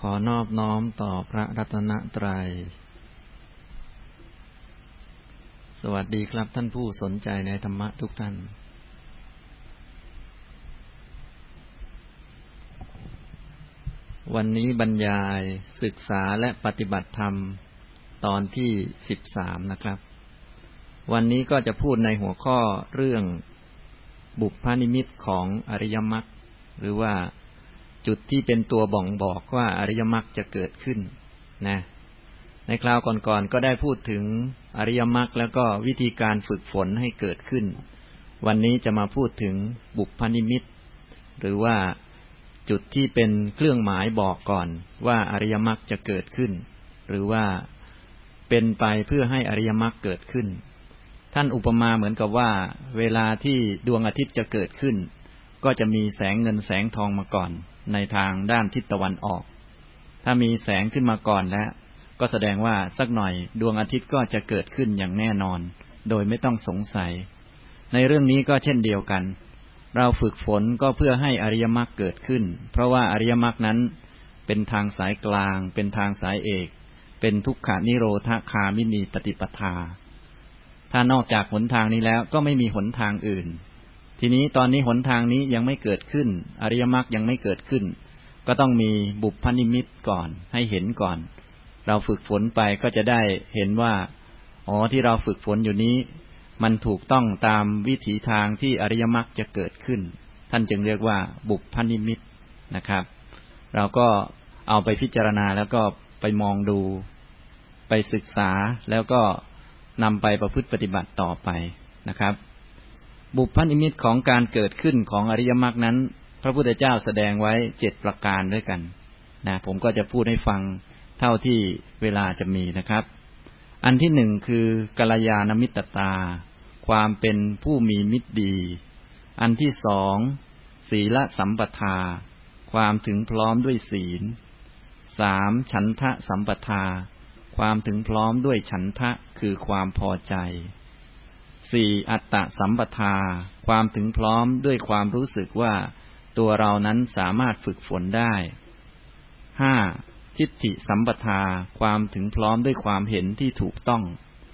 ขอนอบน้อมต่อพระรัตนตรัยสวัสดีครับท่านผู้สนใจในธรรมะทุกท่านวันนี้บรรยายศึกษาและปฏิบัติธรรมตอนที่13นะครับวันนี้ก็จะพูดในหัวข้อเรื่องบุพนิมิตของอริยมรรคหรือว่าจุดที่เป็นตัวบ่งบอกว่าอริยมรรคจะเกิดขึ้นนะในคราวก่อนๆก็ได้พูดถึงอริยมรรคแล้วก็วิธีการฝึกฝนให้เกิดขึ้นวันนี้จะมาพูดถึงบุพนิมิตหรือว่าจุดที่เป็นเครื่องหมายบอกก่อนว่าอริยมรรคจะเกิดขึ้นหรือว่าเป็นไปเพื่อให้อริยมรรคเกิดขึ้นท่านอุปมาเหมือนกับว่าเวลาที่ดวงอาทิตย์จะเกิดขึ้นก็จะมีแสงเงินแสงทองมาก่อนในทางด้านทิศตะวันออกถ้ามีแสงขึ้นมาก่อนแล้วก็แสดงว่าสักหน่อยดวงอาทิตย์ก็จะเกิดขึ้นอย่างแน่นอนโดยไม่ต้องสงสัยในเรื่องนี้ก็เช่นเดียวกันเราฝึกฝนก็เพื่อให้อริยมรรคเกิดขึ้นเพราะว่าอริยมรรคนั้นเป็นทางสายกลางเป็นทางสายเอกเป็นทุกขานิโรธคามินีปฏิปทาถ้านอกจากหนทางนี้แล้วก็ไม่มีหนทางอื่นทีนี้ตอนนี้หนทางนี้ยังไม่เกิดขึ้นอริยมรรคยังไม่เกิดขึ้นก็ต้องมีบุพนิมิตก่อนให้เห็นก่อนเราฝึกฝนไปก็จะได้เห็นว่าที่เราฝึกฝนอยู่นี้มันถูกต้องตามวิถีทางที่อริยมรรคจะเกิดขึ้นท่านจึงเรียกว่าบุพนิมิตนะครับเราก็เอาไปพิจารณาแล้วก็ไปมองดูไปศึกษาแล้วก็นำไปประพฤติปฏิบัติต่อไปนะครับบุพนิมิตของการเกิดขึ้นของอริยมรรคนั้นพระพุทธเจ้าแสดงไว้7ประการด้วยกันนะผมก็จะพูดให้ฟังเท่าที่เวลาจะมีนะครับอันที่1คือกัลยาณมิตตาความเป็นผู้มีมิตรดีอันที่2ศีลสัมปทาความถึงพร้อมด้วยศีล3ฉันทะสัมปทาความถึงพร้อมด้วยฉันทะคือความพอใจ4อัตตสัมปทาความถึงพร้อมด้วยความรู้สึกว่าตัวเรานั้นสามารถฝึกฝนได้5ทิฏฐิสัมปทาความถึงพร้อมด้วยความเห็นที่ถูกต้อง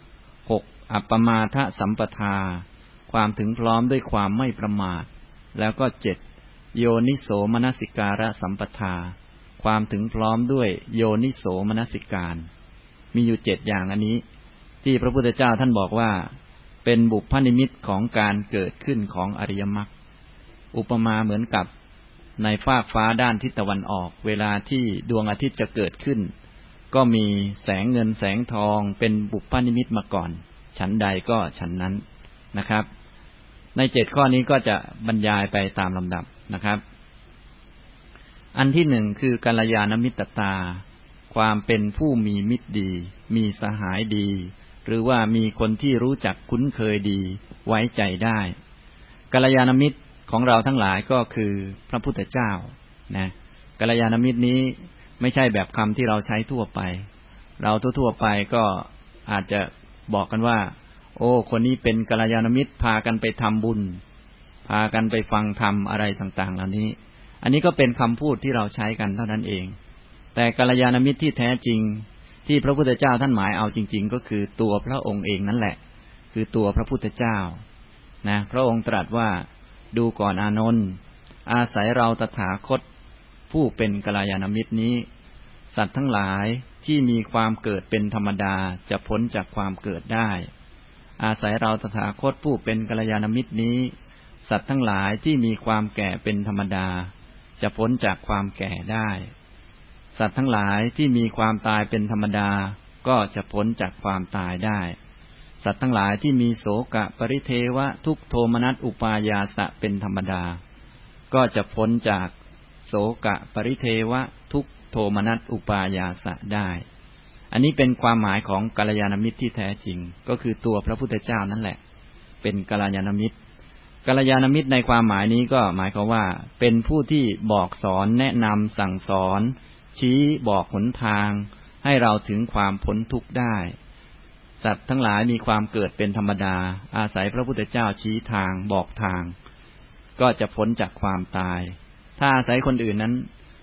6อัปปมาทสัมปทาความถึงพร้อมด้วยความไม่ประมาทแล้วก็7โยนิโสมนสิการะสัมปทาความถึงพร้อมด้วยโยนิโสมนสิการมีอยู่7อย่างอันนี้ที่พระพุทธเจ้าท่านบอกว่าเป็นบุพนิมิตของการเกิดขึ้นของอริยมรรคอุปมาเหมือนกับในฟากฟ้าด้านทิศตะวันออกเวลาที่ดวงอาทิตย์จะเกิดขึ้นก็มีแสงเงินแสงทองเป็นบุพนิมิตมาก่อนฉันใดก็ฉันนั้นนะครับใน7ข้อนี้ก็จะบรรยายไปตามลำดับนะครับอันที่1คือกัลยาณมิตตาความเป็นผู้มีมิตรดีมีสหายดีหรือว่ามีคนที่รู้จักคุ้นเคยดีไว้ใจได้กัลยาณมิตรของเราทั้งหลายก็คือพระพุทธเจ้านะกัลยาณมิตรนี้ไม่ใช่แบบคำที่เราใช้ทั่วไปเราทั่วไปก็อาจจะบอกกันว่าคนนี้เป็นกัลยาณมิตรพากันไปทำบุญพากันไปฟังธรรมอะไรต่างๆเหล่านี้อันนี้ก็เป็นคำพูดที่เราใช้กันเท่านั้นเองแต่กัลยาณมิตรที่แท้จริงที่พระพุทธเจ้าท่านหมายเอาจริงๆก็คือตัวพระองค์เองนั่นแหละคือตัวพระพุทธเจ้านะพระองค์ตรัสว่าดูก่อนอานนท์อาศัยเราตถาคตผู้เป็นกัลยาณมิตรนี้สัตว์ทั้งหลายที่มีความเกิดเป็นธรรมดาจะพ้นจากความเกิดได้อาศัยเราตถาคตผู้เป็นกัลยาณมิตรนี้สัตว์ทั้งหลายที่มีความแก่เป็นธรรมดาจะพ้นจากความแก่ได้สัตว์ทั้งหลายที่มีความตายเป็นธรรมดาก็จะพ้นจากความตายได้สัตว์ทั้งหลายที่มีโศกะปริเทวะทุกขโทมนัสอุปายาสะเป็นธรรมดาก็จะพ้นจากโศกะปริเทวะทุกขโทมนัสอุปายาสะได้อันนี้เป็นความหมายของกัลยาณมิตรที่แท้จริงก็คือตัวพระพุทธเจ้านั่นแหละเป็นกัลยาณมิตรกัลยาณมิตรในความหมายนี้ก็หมายความว่าเป็นผู้ที่บอกสอนแนะนำสั่งสอนชี้บอกหนทางให้เราถึงความพ้นทุกข์ได้สัตว์ทั้งหลายมีความเกิดเป็นธรรมดาอาศัยพระพุทธเจ้าชี้ทางบอกทางก็จะพ้นจากความตายถ้าอาศัยคนอื่นนั้น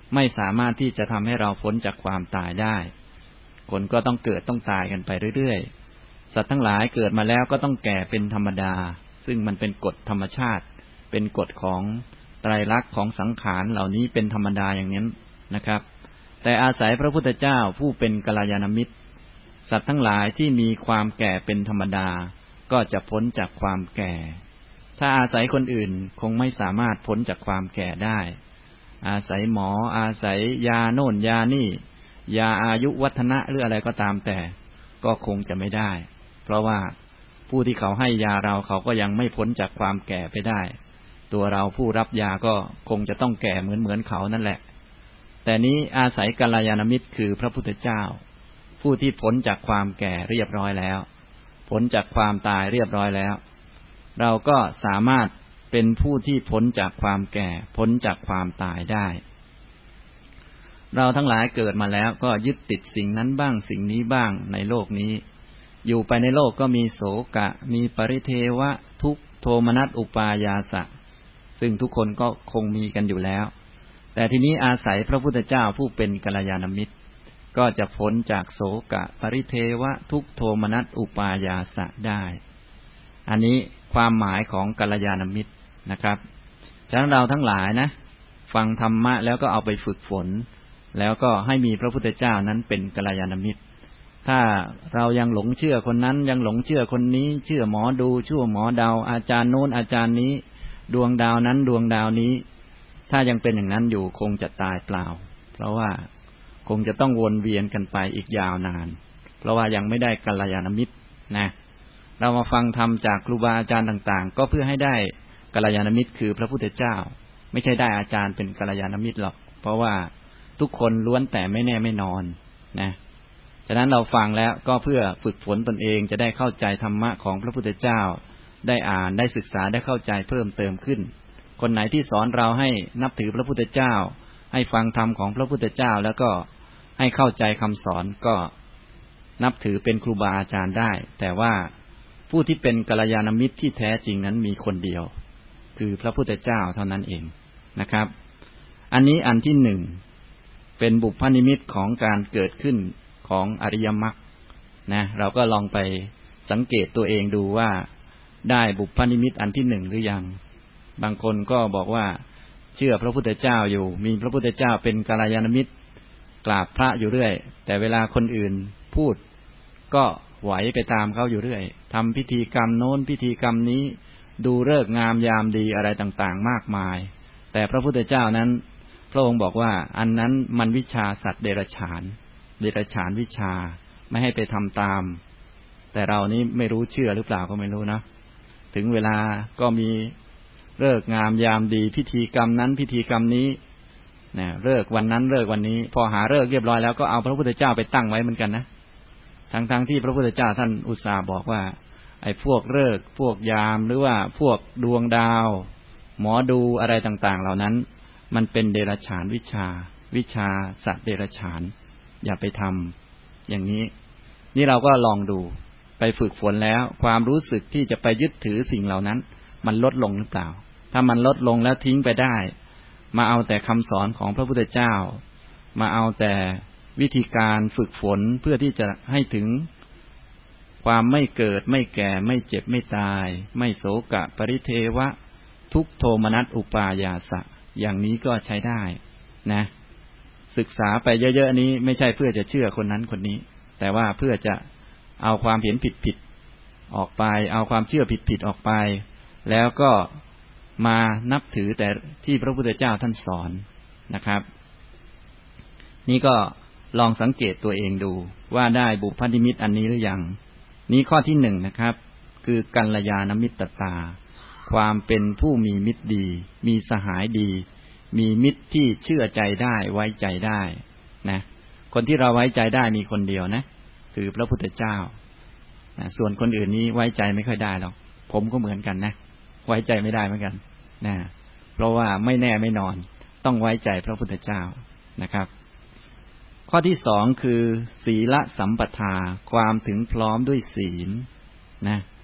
ไม่สามารถที่จะทำให้เราพ้นจากความตายได้คนก็ต้องเกิดต้องตายกันไปเรื่อยๆสัตว์ทั้งหลายเกิดมาแล้วก็ต้องแก่เป็นธรรมดาซึ่งมันเป็นกฎธรรมชาติเป็นกฎของไตรลักษณ์ของสังขารเหล่านี้เป็นธรรมดาอย่างนี้นะครับแต่อาศัยพระพุทธเจ้าผู้เป็นกัลยาณมิตรสัตว์ทั้งหลายที่มีความแก่เป็นธรรมดาก็จะพ้นจากความแก่ถ้าอาศัยคนอื่นคงไม่สามารถพ้นจากความแก่ได้อาศัยหมออาศัยยาโน่นยานี่ยาอายุวัฒนะหรืออะไรก็ตามแต่ก็คงจะไม่ได้เพราะว่าผู้ที่เขาให้ยาเราเขาก็ยังไม่พ้นจากความแก่ไปได้ตัวเราผู้รับยาก็คงจะต้องแก่เหมือนเขานั่นแหละแต่นี้อาศัยกัลยาณมิตรคือพระพุทธเจ้าผู้ที่พ้นจากความแก่เรียบร้อยแล้วพ้นจากความตายเรียบร้อยแล้วเราก็สามารถเป็นผู้ที่พ้นจากความแก่พ้นจากความตายได้เราทั้งหลายเกิดมาแล้วก็ยึดติดสิ่งนั้นบ้างสิ่งนี้บ้างในโลกนี้อยู่ไปในโลกก็มีโศกะมีปริเทวะทุกขโทมนัสอุปายาสะซึ่งทุกคนก็คงมีกันอยู่แล้วแต่ทีนี้อาศัยพระพุทธเจ้าผู้เป็นกัลยาณมิตรก็จะพ้นจากโศกะปริเทวะทุกขโทมนัสอุปายาสะได้อันนี้ความหมายของกัลยาณมิตรนะครับฉะนั้นเราทั้งหลายนะฟังธรรมะแล้วก็เอาไปฝึกฝนแล้วก็ให้มีพระพุทธเจ้านั้นเป็นกัลยาณมิตรถ้าเรายังหลงเชื่อคนนั้นยังหลงเชื่อคนนี้เชื่อหมอดูชั่วหมอเดาอาจารย์โน้นอาจารย์นี้ดวงดาวนั้นดวงดาวนี้ถ้ายังเป็นอย่างนั้นอยู่คงจะตายเปล่าเพราะว่าคงจะต้องวนเวียนกันไปอีกยาวนานเพราะว่ายังไม่ได้กัลยาณมิตรนะเรามาฟังธรรมจากครูบาอาจารย์ต่างๆก็เพื่อให้ได้กัลยาณมิตรคือพระพุทธเจ้าไม่ใช่ได้อาจารย์เป็นกัลยาณมิตรหรอกเพราะว่าทุกคนล้วนแต่ไม่แน่ไม่นอนนะฉะนั้นเราฟังแล้วก็เพื่อฝึกฝนตนเองจะได้เข้าใจธรรมะของพระพุทธเจ้าได้อ่านได้ศึกษาได้เข้าใจเพิ่มเติมขึ้นคนไหนที่สอนเราให้นับถือพระพุทธเจ้าให้ฟังธรรมของพระพุทธเจ้าแล้วก็ให้เข้าใจคำสอนก็นับถือเป็นครูบาอาจารย์ได้แต่ว่าผู้ที่เป็นกัลยาณมิตรที่แท้จริงนั้นมีคนเดียวคือพระพุทธเจ้าเท่านั้นเองนะครับอันนี้อันที่หนึ่งเป็นบุพนิมิตของการเกิดขึ้นของอริยมรรคนะเราก็ลองไปสังเกตตัวเองดูว่าได้บุพนิมิตอันที่หนึ่งหรือยังบางคนก็บอกว่าเชื่อพระพุทธเจ้าอยู่มีพระพุทธเจ้าเป็นกัลยาณมิตรกราบพระอยู่เรื่อยแต่เวลาคนอื่นพูดก็ไหวไปตามเขาอยู่เรื่อยทำพิธีกรรมโน้นพิธีกรรมนี้ดูฤกษ์งามยามดีอะไรต่างๆมากมายแต่พระพุทธเจ้านั้นพระองค์บอกว่าอันนั้นมันวิชาสัตว์เดรัจฉานวิชาไม่ให้ไปทำตามแต่เรานี้ไม่รู้เชื่อหรือเปล่าก็ไม่รู้นะถึงเวลาก็มีฤกษ์งามยามดีพิธีกรรมนั้นพิธีกรรมนี้นะฤกษ์วันนั้นฤกษ์วันนี้พอหาฤกษ์เรียบร้อยแล้วก็เอาพระพุทธเจ้าไปตั้งไว้เหมือนกันนะทั้งที่พระพุทธเจ้าท่านอุตส่าห์บอกว่าไอ้พวกฤกษ์พวกยามหรือว่าพวกดวงดาวหมอดูอะไรต่างๆเหล่านั้นมันเป็นเดรัจฉานวิชาสัตว์เดรัจฉานอย่าไปทำอย่างนี้นี่เราก็ลองดูไปฝึกฝนแล้วความรู้สึกที่จะไปยึดถือสิ่งเหล่านั้นมันลดลงหรือเปล่าถ้ามันลดลงแล้วทิ้งไปได้มาเอาแต่คำสอนของพระพุทธเจ้ามาเอาแต่วิธีการฝึกฝนเพื่อที่จะให้ถึงความไม่เกิดไม่แก่ไม่เจ็บไม่ตายไม่โศกะปริเทวะทุกขโทมนัสอุปายาสะอย่างนี้ก็ใช้ได้นะศึกษาไปเยอะๆนี้ไม่ใช่เพื่อจะเชื่อคนนั้นคนนี้แต่ว่าเพื่อจะเอาความเห็นผิดๆออกไปเอาความเชื่อผิดๆออกไปแล้วก็มานับถือแต่ที่พระพุทธเจ้าท่านสอนนะครับนี่ก็ลองสังเกตตัวเองดูว่าได้บุพนิมิตอันนี้หรือยังนี้ข้อที่หนึ่งนะครับคือกัลยาณมิตรตาความเป็นผู้มีมิตรดีมีสหายดีมีมิตรที่เชื่อใจได้ไว้ใจได้นะคนที่เราไว้ใจได้มีคนเดียวนะคือพระพุทธเจ้านะส่วนคนอื่นนี้ไว้ใจไม่ค่อยได้หรอกผมก็เหมือนกันนะไว้ใจไม่ได้เหมือนกันนะเพราะว่าไม่แน่ไม่นอนต้องไว้ใจพระพุทธเจ้านะครับข้อที่สองคือศีลสัมปทาความถึงพร้อมด้วยศีลนะ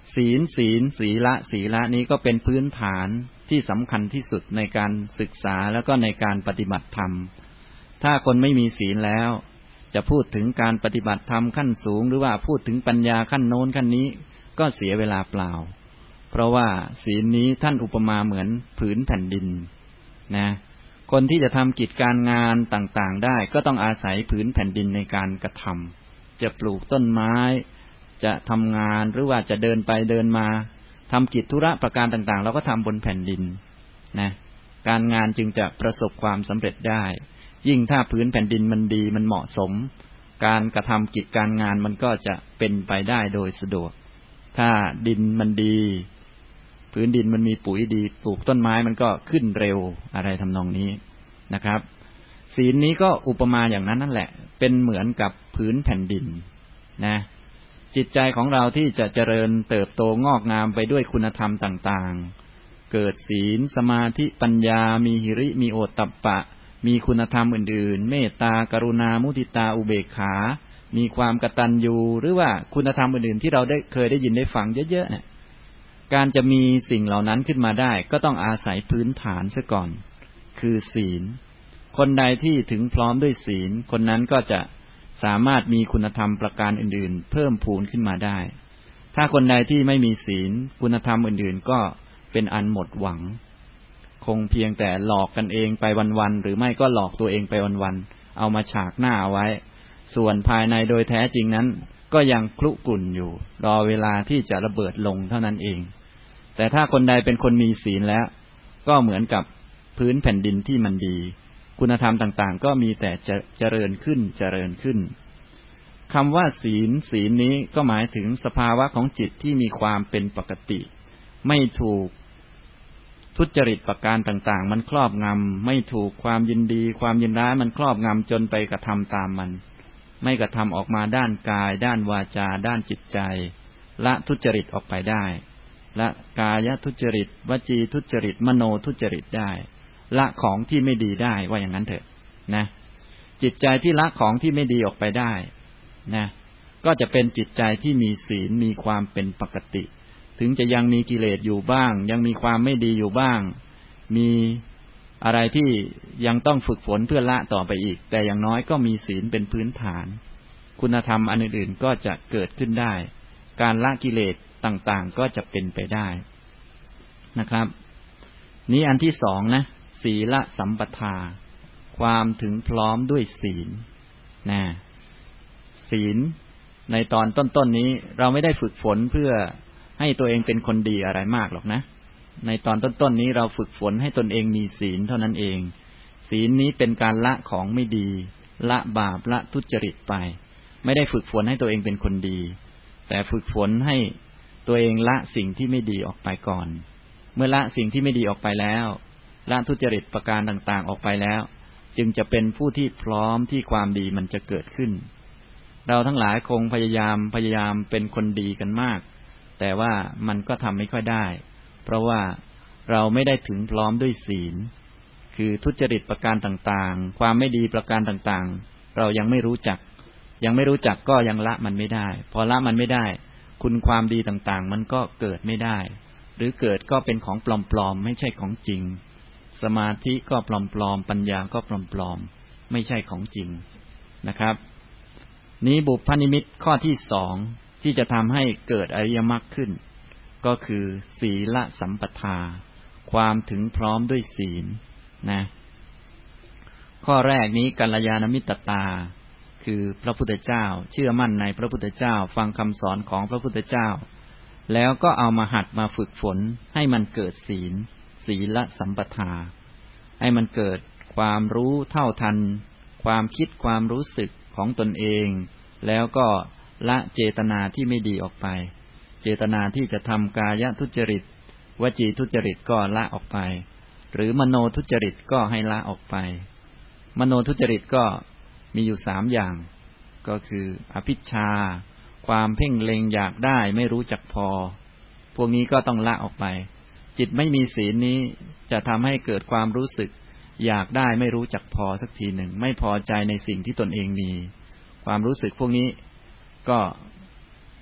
ศีละนี้ก็เป็นพื้นฐานที่สำคัญที่สุดในการศึกษาแล้วก็ในการปฏิบัติธรรมถ้าคนไม่มีศีลแล้วจะพูดถึงการปฏิบัติธรรมขั้นสูงหรือว่าพูดถึงปัญญาขั้นโน้นขั้นนี้ก็เสียเวลาเปล่าเพราะว่าศีลนี้ท่านอุปมาเหมือนผืนแผ่นดินนะคนที่จะทำกิจการงานต่างๆได้ก็ต้องอาศัยผืนแผ่นดินในการกระทำจะปลูกต้นไม้จะทำงานหรือว่าจะเดินไปเดินมาทำกิจธุระประการต่างๆเราก็ทำบนแผ่นดินนะการงานจึงจะประสบความสำเร็จได้ยิ่งถ้าผืนแผ่นดินมันดีมันเหมาะสมการกระทำกิจการงานมันก็จะเป็นไปได้โดยสะดวกถ้าดินมันดีพื้นดินมันมีปุ๋ยดีปลูกต้นไม้มันก็ขึ้นเร็วอะไรทำนองนี้นะครับศีลนี้ก็อุปมาอย่างนั้นนั่นแหละเป็นเหมือนกับผืนแผ่นดินนะจิตใจของเราที่จะเจริญเติบโตงอกงามไปด้วยคุณธรรมต่างๆเกิดศีลสมาธิปัญญามีหิริมีโอตตัปปะมีคุณธรรมอื่นๆเมตตากรุณามุทิตาอุเบกขามีความกตัญญูหรือว่าคุณธรรมอื่นๆที่เราเคยได้ยินได้ฟังเยอะๆเนี่ยการจะมีสิ่งเหล่านั้นขึ้นมาได้ก็ต้องอาศัยพื้นฐานซะก่อนคือศีลคนใดที่ถึงพร้อมด้วยศีลคนนั้นก็จะสามารถมีคุณธรรมประการอื่นๆเพิ่มพูนขึ้นมาได้ถ้าคนใดที่ไม่มีศีลคุณธรรมอื่นๆก็เป็นอันหมดหวังคงเพียงแต่หลอกกันเองไปวันๆหรือไม่ก็หลอกตัวเองไปวันๆเอามาฉากหน้าเอาไว้ส่วนภายในโดยแท้จริงนั้นก็ยังคลุกรุ่นอยู่รอเวลาที่จะระเบิดลงเท่านั้นเองแต่ถ้าคนใดเป็นคนมีศีลแล้วก็เหมือนกับพื้นแผ่นดินที่มันดีคุณธรรมต่างๆก็มีแต่จะเจริญขึ้นคำว่าศีลนี้ก็หมายถึงสภาวะของจิตที่มีความเป็นปกติไม่ถูกทุจริตประการต่างๆมันครอบงำไม่ถูกความยินดีความยินร้ายมันครอบงำจนไปกระทำตามมันไม่กระทำออกมาด้านกายด้านวาจาด้านจิตใจละทุจริตออกไปได้ละกายทุจริตวจีทุจริตมโนทุจริตได้ละของที่ไม่ดีได้ว่าอย่างนั้นเถอะนะจิตใจที่ละของที่ไม่ดีออกไปได้นะก็จะเป็นจิตใจที่มีศีลมีความเป็นปกติถึงจะยังมีกิเลสอยู่บ้างยังมีความไม่ดีอยู่บ้างมีอะไรที่ยังต้องฝึกฝนเพื่อละต่อไปอีกแต่อย่างน้อยก็มีศีลเป็นพื้นฐานคุณธรรมอันอื่นๆก็จะเกิดขึ้นได้การละกิเลสต่างๆก็จะเป็นไปได้นะครับนี้อันที่สองนะศีลสัมปทาความถึงพร้อมด้วยศีลนะศีลในตอนต้นๆนี้เราไม่ได้ฝึกฝนเพื่อให้ตัวเองเป็นคนดีอะไรมากหรอกนะในตอนต้นๆนี้เราฝึกฝนให้ตนเองมีศีลเท่านั้นเองศีลนี้เป็นการละของไม่ดีละบาปละทุจริตไปไม่ได้ฝึกฝนให้ตัวเองเป็นคนดีแต่ฝึกฝนให้ตัวเองละสิ่งที่ไม่ดีออกไปก่อนเมื่อละสิ่งที่ไม่ดีออกไปแล้วละทุจริตประการต่างๆออกไปแล้วจึงจะเป็นผู้ที่พร้อมที่ความดีมันจะเกิดขึ้นเราทั้งหลายคงพยายามเป็นคนดีกันมากแต่ว่ามันก็ทำไม่ค่อยได้เพราะว่าเราไม่ได้ถึงพร้อมด้วยศีลคือทุจริตประการต่างๆความไม่ดีประการต่างๆเรายังไม่รู้จักก็ยังละมันไม่ได้พอละมันไม่ได้คุณความดีต่างๆมันก็เกิดไม่ได้หรือเกิดก็เป็นของปลอมๆไม่ใช่ของจริงสมาธิก็ปลอมๆปัญญาก็ปลอมๆไม่ใช่ของจริงนะครับนี้บุพนิมิตข้อที่สองที่จะทำให้เกิดอริยมรรคขึ้นก็คือศีลสัมปทาความถึงพร้อมด้วยศีลนะข้อแรกนี้กัลยาณมิตรตาคือพระพุทธเจ้าเชื่อมั่นในพระพุทธเจ้าฟังคำสอนของพระพุทธเจ้าแล้วก็เอามาหัดมาฝึกฝนให้มันเกิดศีลสัมปทาให้มันเกิดความรู้เท่าทันความคิดความรู้สึกของตนเองแล้วก็ละเจตนาที่ไม่ดีออกไปเจตนาที่จะทำกายทุจริตวจีทุจริตก็ละออกไปหรือมโนทุจริตก็ให้ละออกไปมโนทุจริตก็มีอยู่3อย่างก็คืออภิชฌาความเพ่งเล็งอยากได้ไม่รู้จักพอพวกนี้ก็ต้องละออกไปจิตไม่มีศีลนี้จะทำให้เกิดความรู้สึกอยากได้ไม่รู้จักพอสักทีหนึ่งไม่พอใจในสิ่งที่ตนเองมีความรู้สึกพวกนี้ก็เ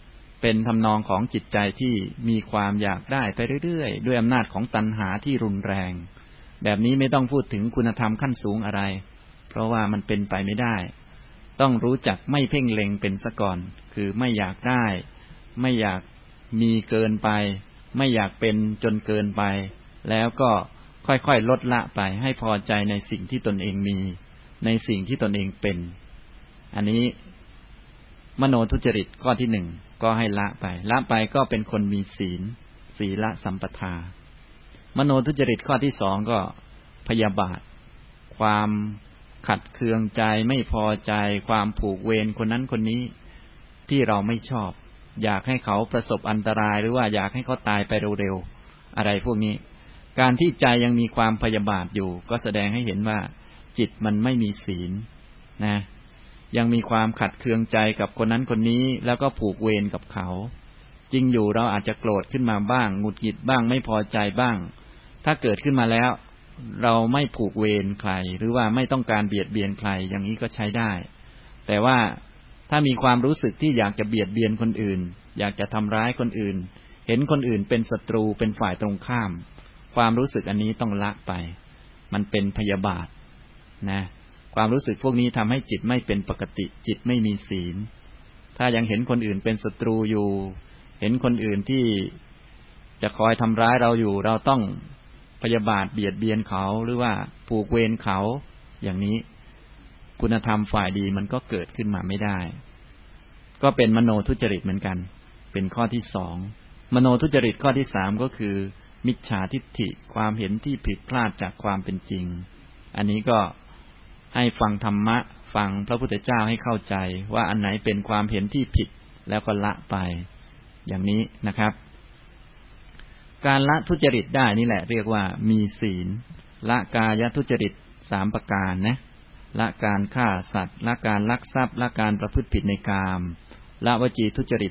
เป็นทำนองของจิตใจที่มีความอยากได้ไปเรื่อยๆด้วยอำนาจของตัณหาที่รุนแรงแบบนี้ไม่ต้องพูดถึงคุณธรรมขั้นสูงอะไรเพราะว่ามันเป็นไปไม่ได้ต้องรู้จักไม่เพ่งเล็งเป็นซะก่อนคือไม่อยากได้ไม่อยากมีเกินไปไม่อยากเป็นจนเกินไปแล้วก็ค่อยๆลดละไปให้พอใจในสิ่งที่ตนเองมีในสิ่งที่ตนเองเป็นอันนี้มโนทุจริตข้อที่หนึ่งก็ให้ละไปก็เป็นคนมีศีลศีลสัมปทามโนทุจริตข้อที่สองก็พยาบาทความขัดเคืองใจไม่พอใจความผูกเวรคนนั้นคนนี้ที่เราไม่ชอบอยากให้เขาประสบอันตรายหรือว่าอยากให้เขาตายไปเร็วๆอะไรพวกนี้การที่ใจยังมีความพยาบาทอยู่ก็แสดงให้เห็นว่าจิตมันไม่มีศีลนะยังมีความขัดเคืองใจกับคนนั้นคนนี้แล้วก็ผูกเวรกับเขาจริงอยู่เราอาจจะโกรธขึ้นมาบ้างหงุดหงิดบ้างไม่พอใจบ้างถ้าเกิดขึ้นมาแล้วเราไม่ผูกเวรใครหรือว่าไม่ต้องการเบียดเบียนใครอย่างนี้ก็ใช้ได้แต่ว่าถ้ามีความรู้สึกที่อยากจะเบียดเบียนคนอื่นอยากจะทำร้ายคนอื่นเห็นคนอื่นเป็นศัตรูเป็นฝ่ายตรงข้ามความรู้สึกอันนี้ต้องละไปมันเป็นพยาบาทนะความรู้สึกพวกนี้ทำให้จิตไม่เป็นปกติจิตไม่มีศีลถ้ายังเห็นคนอื่นเป็นศัตรูอยู่เห็นคนอื่นที่จะคอยทำร้ายเราอยู่เราต้องพยาบาทเบียดเบียนเขาหรือว่าผูกเวรเขาอย่างนี้คุณธรรมฝ่ายดีมันก็เกิดขึ้นมาไม่ได้ก็เป็นมโนทุจริตเหมือนกันเป็นข้อที่สองมโนทุจริตข้อที่สามก็คือมิจฉาทิฏฐิความเห็นที่ผิดพลาดจากความเป็นจริงอันนี้ก็ให้ฟังธรรมะฟังพระพุทธเจ้าให้เข้าใจว่าอันไหนเป็นความเห็นที่ผิดแล้วก็ละไปอย่างนี้นะครับการละทุจริตได้นี่แหละเรียกว่ามีศีลละกายทุจริต3ประการนะละการฆ่าสัตว์ละการลักทรัพย์ละการประพฤติผิดในกามละวจีทุจริต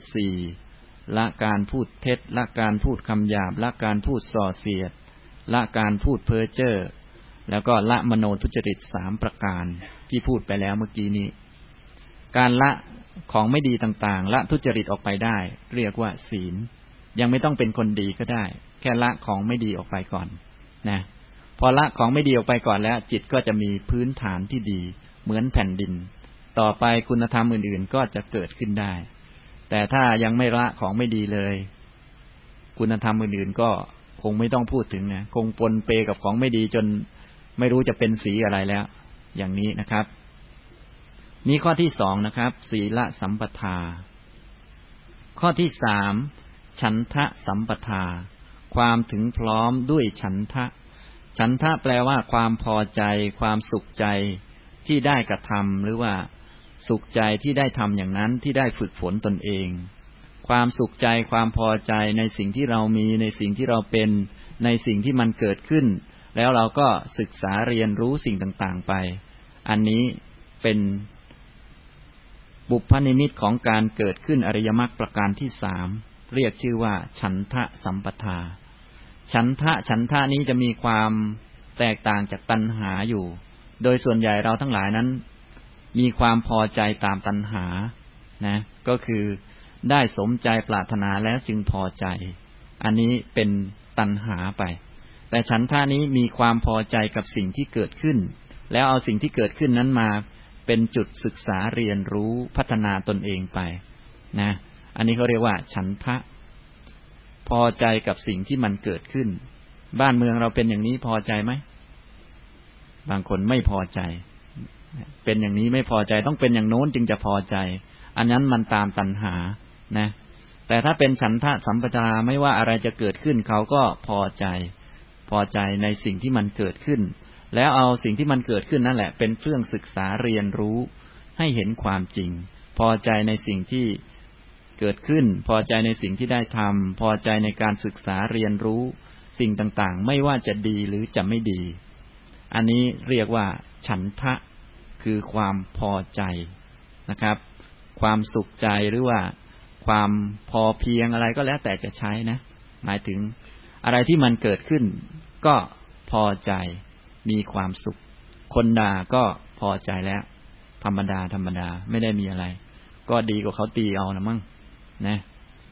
4ละการพูดเท็จละการพูดคำหยาบละการพูดส่อเสียดละการพูดเพ้อเจ้อแล้วก็ละมโนทุจริต3ประการที่พูดไปแล้วเมื่อกี้นี้การละของไม่ดีต่างๆละทุจริตออกไปได้เรียกว่าศีลยังไม่ต้องเป็นคนดีก็ได้แค่ละของไม่ดีออกไปก่อนนะพอละของไม่ดีออกไปก่อนแล้วจิตก็จะมีพื้นฐานที่ดีเหมือนแผ่นดินต่อไปคุณธรรมอื่นๆก็จะเกิดขึ้นได้แต่ถ้ายังไม่ละของไม่ดีเลยคุณธรรมอื่นๆก็คงไม่ต้องพูดถึงนะคงปนเปกับของไม่ดีจนไม่รู้จะเป็นสีอะไรแล้วอย่างนี้นะครับนี่ข้อที่สองนะครับศีลสัมปทาข้อที่สามฉันทะสัมปทาความถึงพร้อมด้วยฉันทะฉันทะแปลว่าความพอใจความสุขใจที่ได้กระทำหรือว่าสุขใจที่ได้ทำอย่างนั้นที่ได้ฝึกฝนตนเองความสุขใจความพอใจในสิ่งที่เรามีในสิ่งที่เราเป็นในสิ่งที่มันเกิดขึ้นแล้วเราก็ศึกษาเรียนรู้สิ่งต่างๆไปอันนี้เป็นบุพนิมิตของการเกิดขึ้นอริยมรรคประการที่สามเรียกชื่อว่าฉันทะสัมปทาฉันทะนี้จะมีความแตกต่างจากตัณหาอยู่โดยส่วนใหญ่เราทั้งหลายนั้นมีความพอใจตามตัณหานะก็คือได้สมใจปรารถนาแล้วจึงพอใจอันนี้เป็นตัณหาไปแต่ฉันทะนี้มีความพอใจกับสิ่งที่เกิดขึ้นแล้วเอาสิ่งที่เกิดขึ้นนั้นมาเป็นจุดศึกษาเรียนรู้พัฒนาตนเองไปนะอันนี้เขาเรียกว่าฉันทะพอใจกับสิ่งที่มันเกิดขึ้นบ้านเมืองเราเป็นอย่างนี้พอใจไหมบางคนไม่พอใจเป็นอย่างนี้ไม่พอใจต้องเป็นอย่างโน้นจึงจะพอใจอันนั้นมันตามตัณหานะแต่ถ้าเป็นฉันทะสัมปทาไม่ว่าอะไรจะเกิดขึ้นเขาก็พอใจในสิ่งที่มันเกิดขึ้นแล้วเอาสิ่งที่มันเกิดขึ้นนั่นแหละเป็นเครื่องศึกษาเรียนรู้ให้เห็นความจริงพอใจในสิ่งที่เกิดขึ้นพอใจในสิ่งที่ได้ทำพอใจในการศึกษาเรียนรู้สิ่งต่างๆไม่ว่าจะดีหรือจะไม่ดีอันนี้เรียกว่าฉันทะคือความพอใจนะครับความสุขใจหรือว่าความพอเพียงอะไรก็แล้วแต่จะใช้นะหมายถึงอะไรที่มันเกิดขึ้นก็พอใจมีความสุขคนด่าก็พอใจแล้วธรรมดาไม่ได้มีอะไรก็ดีกว่าเขาตีเอานะมั้งนะ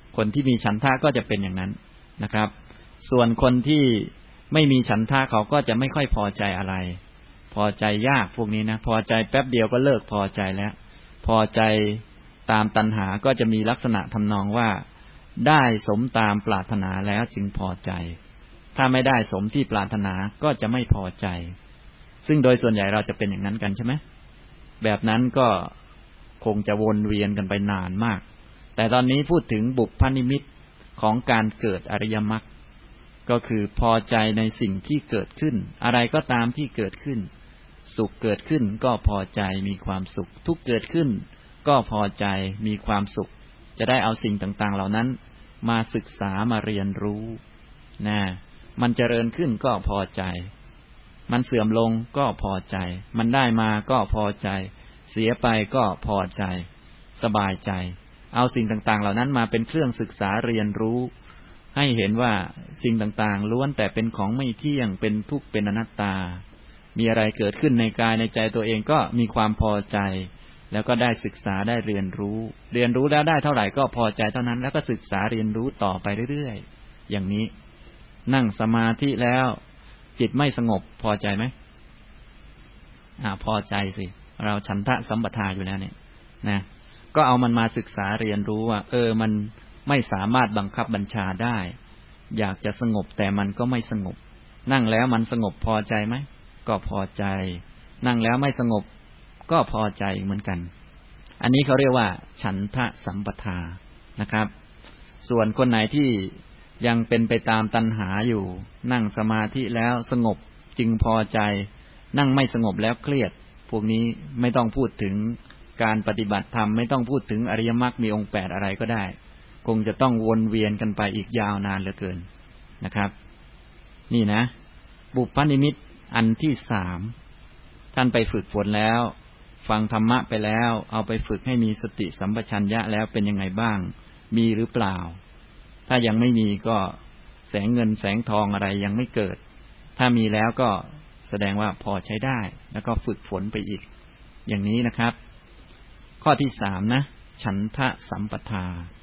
คนที่มีฉันทะก็จะเป็นอย่างนั้นนะครับ ส่วนคนที่ไม่มีฉันทะเขาก็จะไม่ค่อยพอใจอะไรพอใจยากพวกนี้นะพอใจแป๊บเดียวก็เลิกพอใจแล้วพอใจตามตัณหาก็จะมีลักษณะทำนองว่าได้สมตามปรารถนาแล้วจึงพอใจถ้าไม่ได้สมที่ปรารถนาก็จะไม่พอใจซึ่งโดยส่วนใหญ่เราจะเป็นอย่างนั้นกันใช่ไหมแบบนั้นก็คงจะวนเวียนกันไปนานมากแต่ตอนนี้พูดถึงบุพนิมิตของการเกิดอริยมรรคก็คือพอใจในสิ่งที่เกิดขึ้นอะไรก็ตามที่เกิดขึ้นสุขเกิดขึ้นก็พอใจมีความสุขทุกข์เกิดขึ้นก็พอใจมีความสุขจะได้เอาสิ่งต่างๆเหล่านั้นมาศึกษามาเรียนรู้นะมันเจริญขึ้นก็พอใจมันเสื่อมลงก็พอใจมันได้มาก็พอใจเสียไปก็พอใจสบายใจเอาสิ่งต่างๆเหล่านั้นมาเป็นเครื่องศึกษาเรียนรู้ให้เห็นว่าสิ่งต่างๆล้วนแต่เป็นของไม่เที่ยงเป็นทุกข์เป็นอนัตตามีอะไรเกิดขึ้นในกายในใจตัวเองก็มีความพอใจแล้วก็ได้ศึกษาได้เรียนรู้แล้วได้เท่าไหร่ก็พอใจเท่านั้นแล้วก็ศึกษาเรียนรู้ต่อไปเรื่อยๆอย่างนี้นั่งสมาธิแล้วจิตไม่สงบพอใจไหมพอใจสิเราฉันทะสัมปทาอยู่แล้วเนี่ยนะก็เอามันมาศึกษาเรียนรู้ว่ามันไม่สามารถบังคับบัญชาได้อยากจะสงบแต่มันก็ไม่สงบนั่งแล้วมันสงบพอใจไหมก็พอใจนั่งแล้วไม่สงบก็พอใจเหมือนกันอันนี้เขาเรียกว่าฉันทะสัมปทานะครับส่วนคนไหนที่ยังเป็นไปตามตัณหาอยู่นั่งสมาธิแล้วสงบจึงพอใจนั่งไม่สงบแล้วเครียดพวกนี้ไม่ต้องพูดถึงการปฏิบัติธรรมไม่ต้องพูดถึงอริยมรรคมีองค์8อะไรก็ได้คงจะต้องวนเวียนกันไปอีกยาวนานเหลือเกินนะครับนี่นะบุพนิมิตอันที่3ท่านไปฝึกฝนแล้วฟังธรรมะไปแล้วเอาไปฝึกให้มีสติสัมปชัญญะแล้วเป็นยังไงบ้างมีหรือเปล่าถ้ายังไม่มีก็แสงเงินแสงทองอะไรยังไม่เกิดถ้ามีแล้วก็แสดงว่าพอใช้ได้แล้วก็ฝึกฝนไปอีกอย่างนี้นะครับข้อที่3นะฉันทะสัมปทา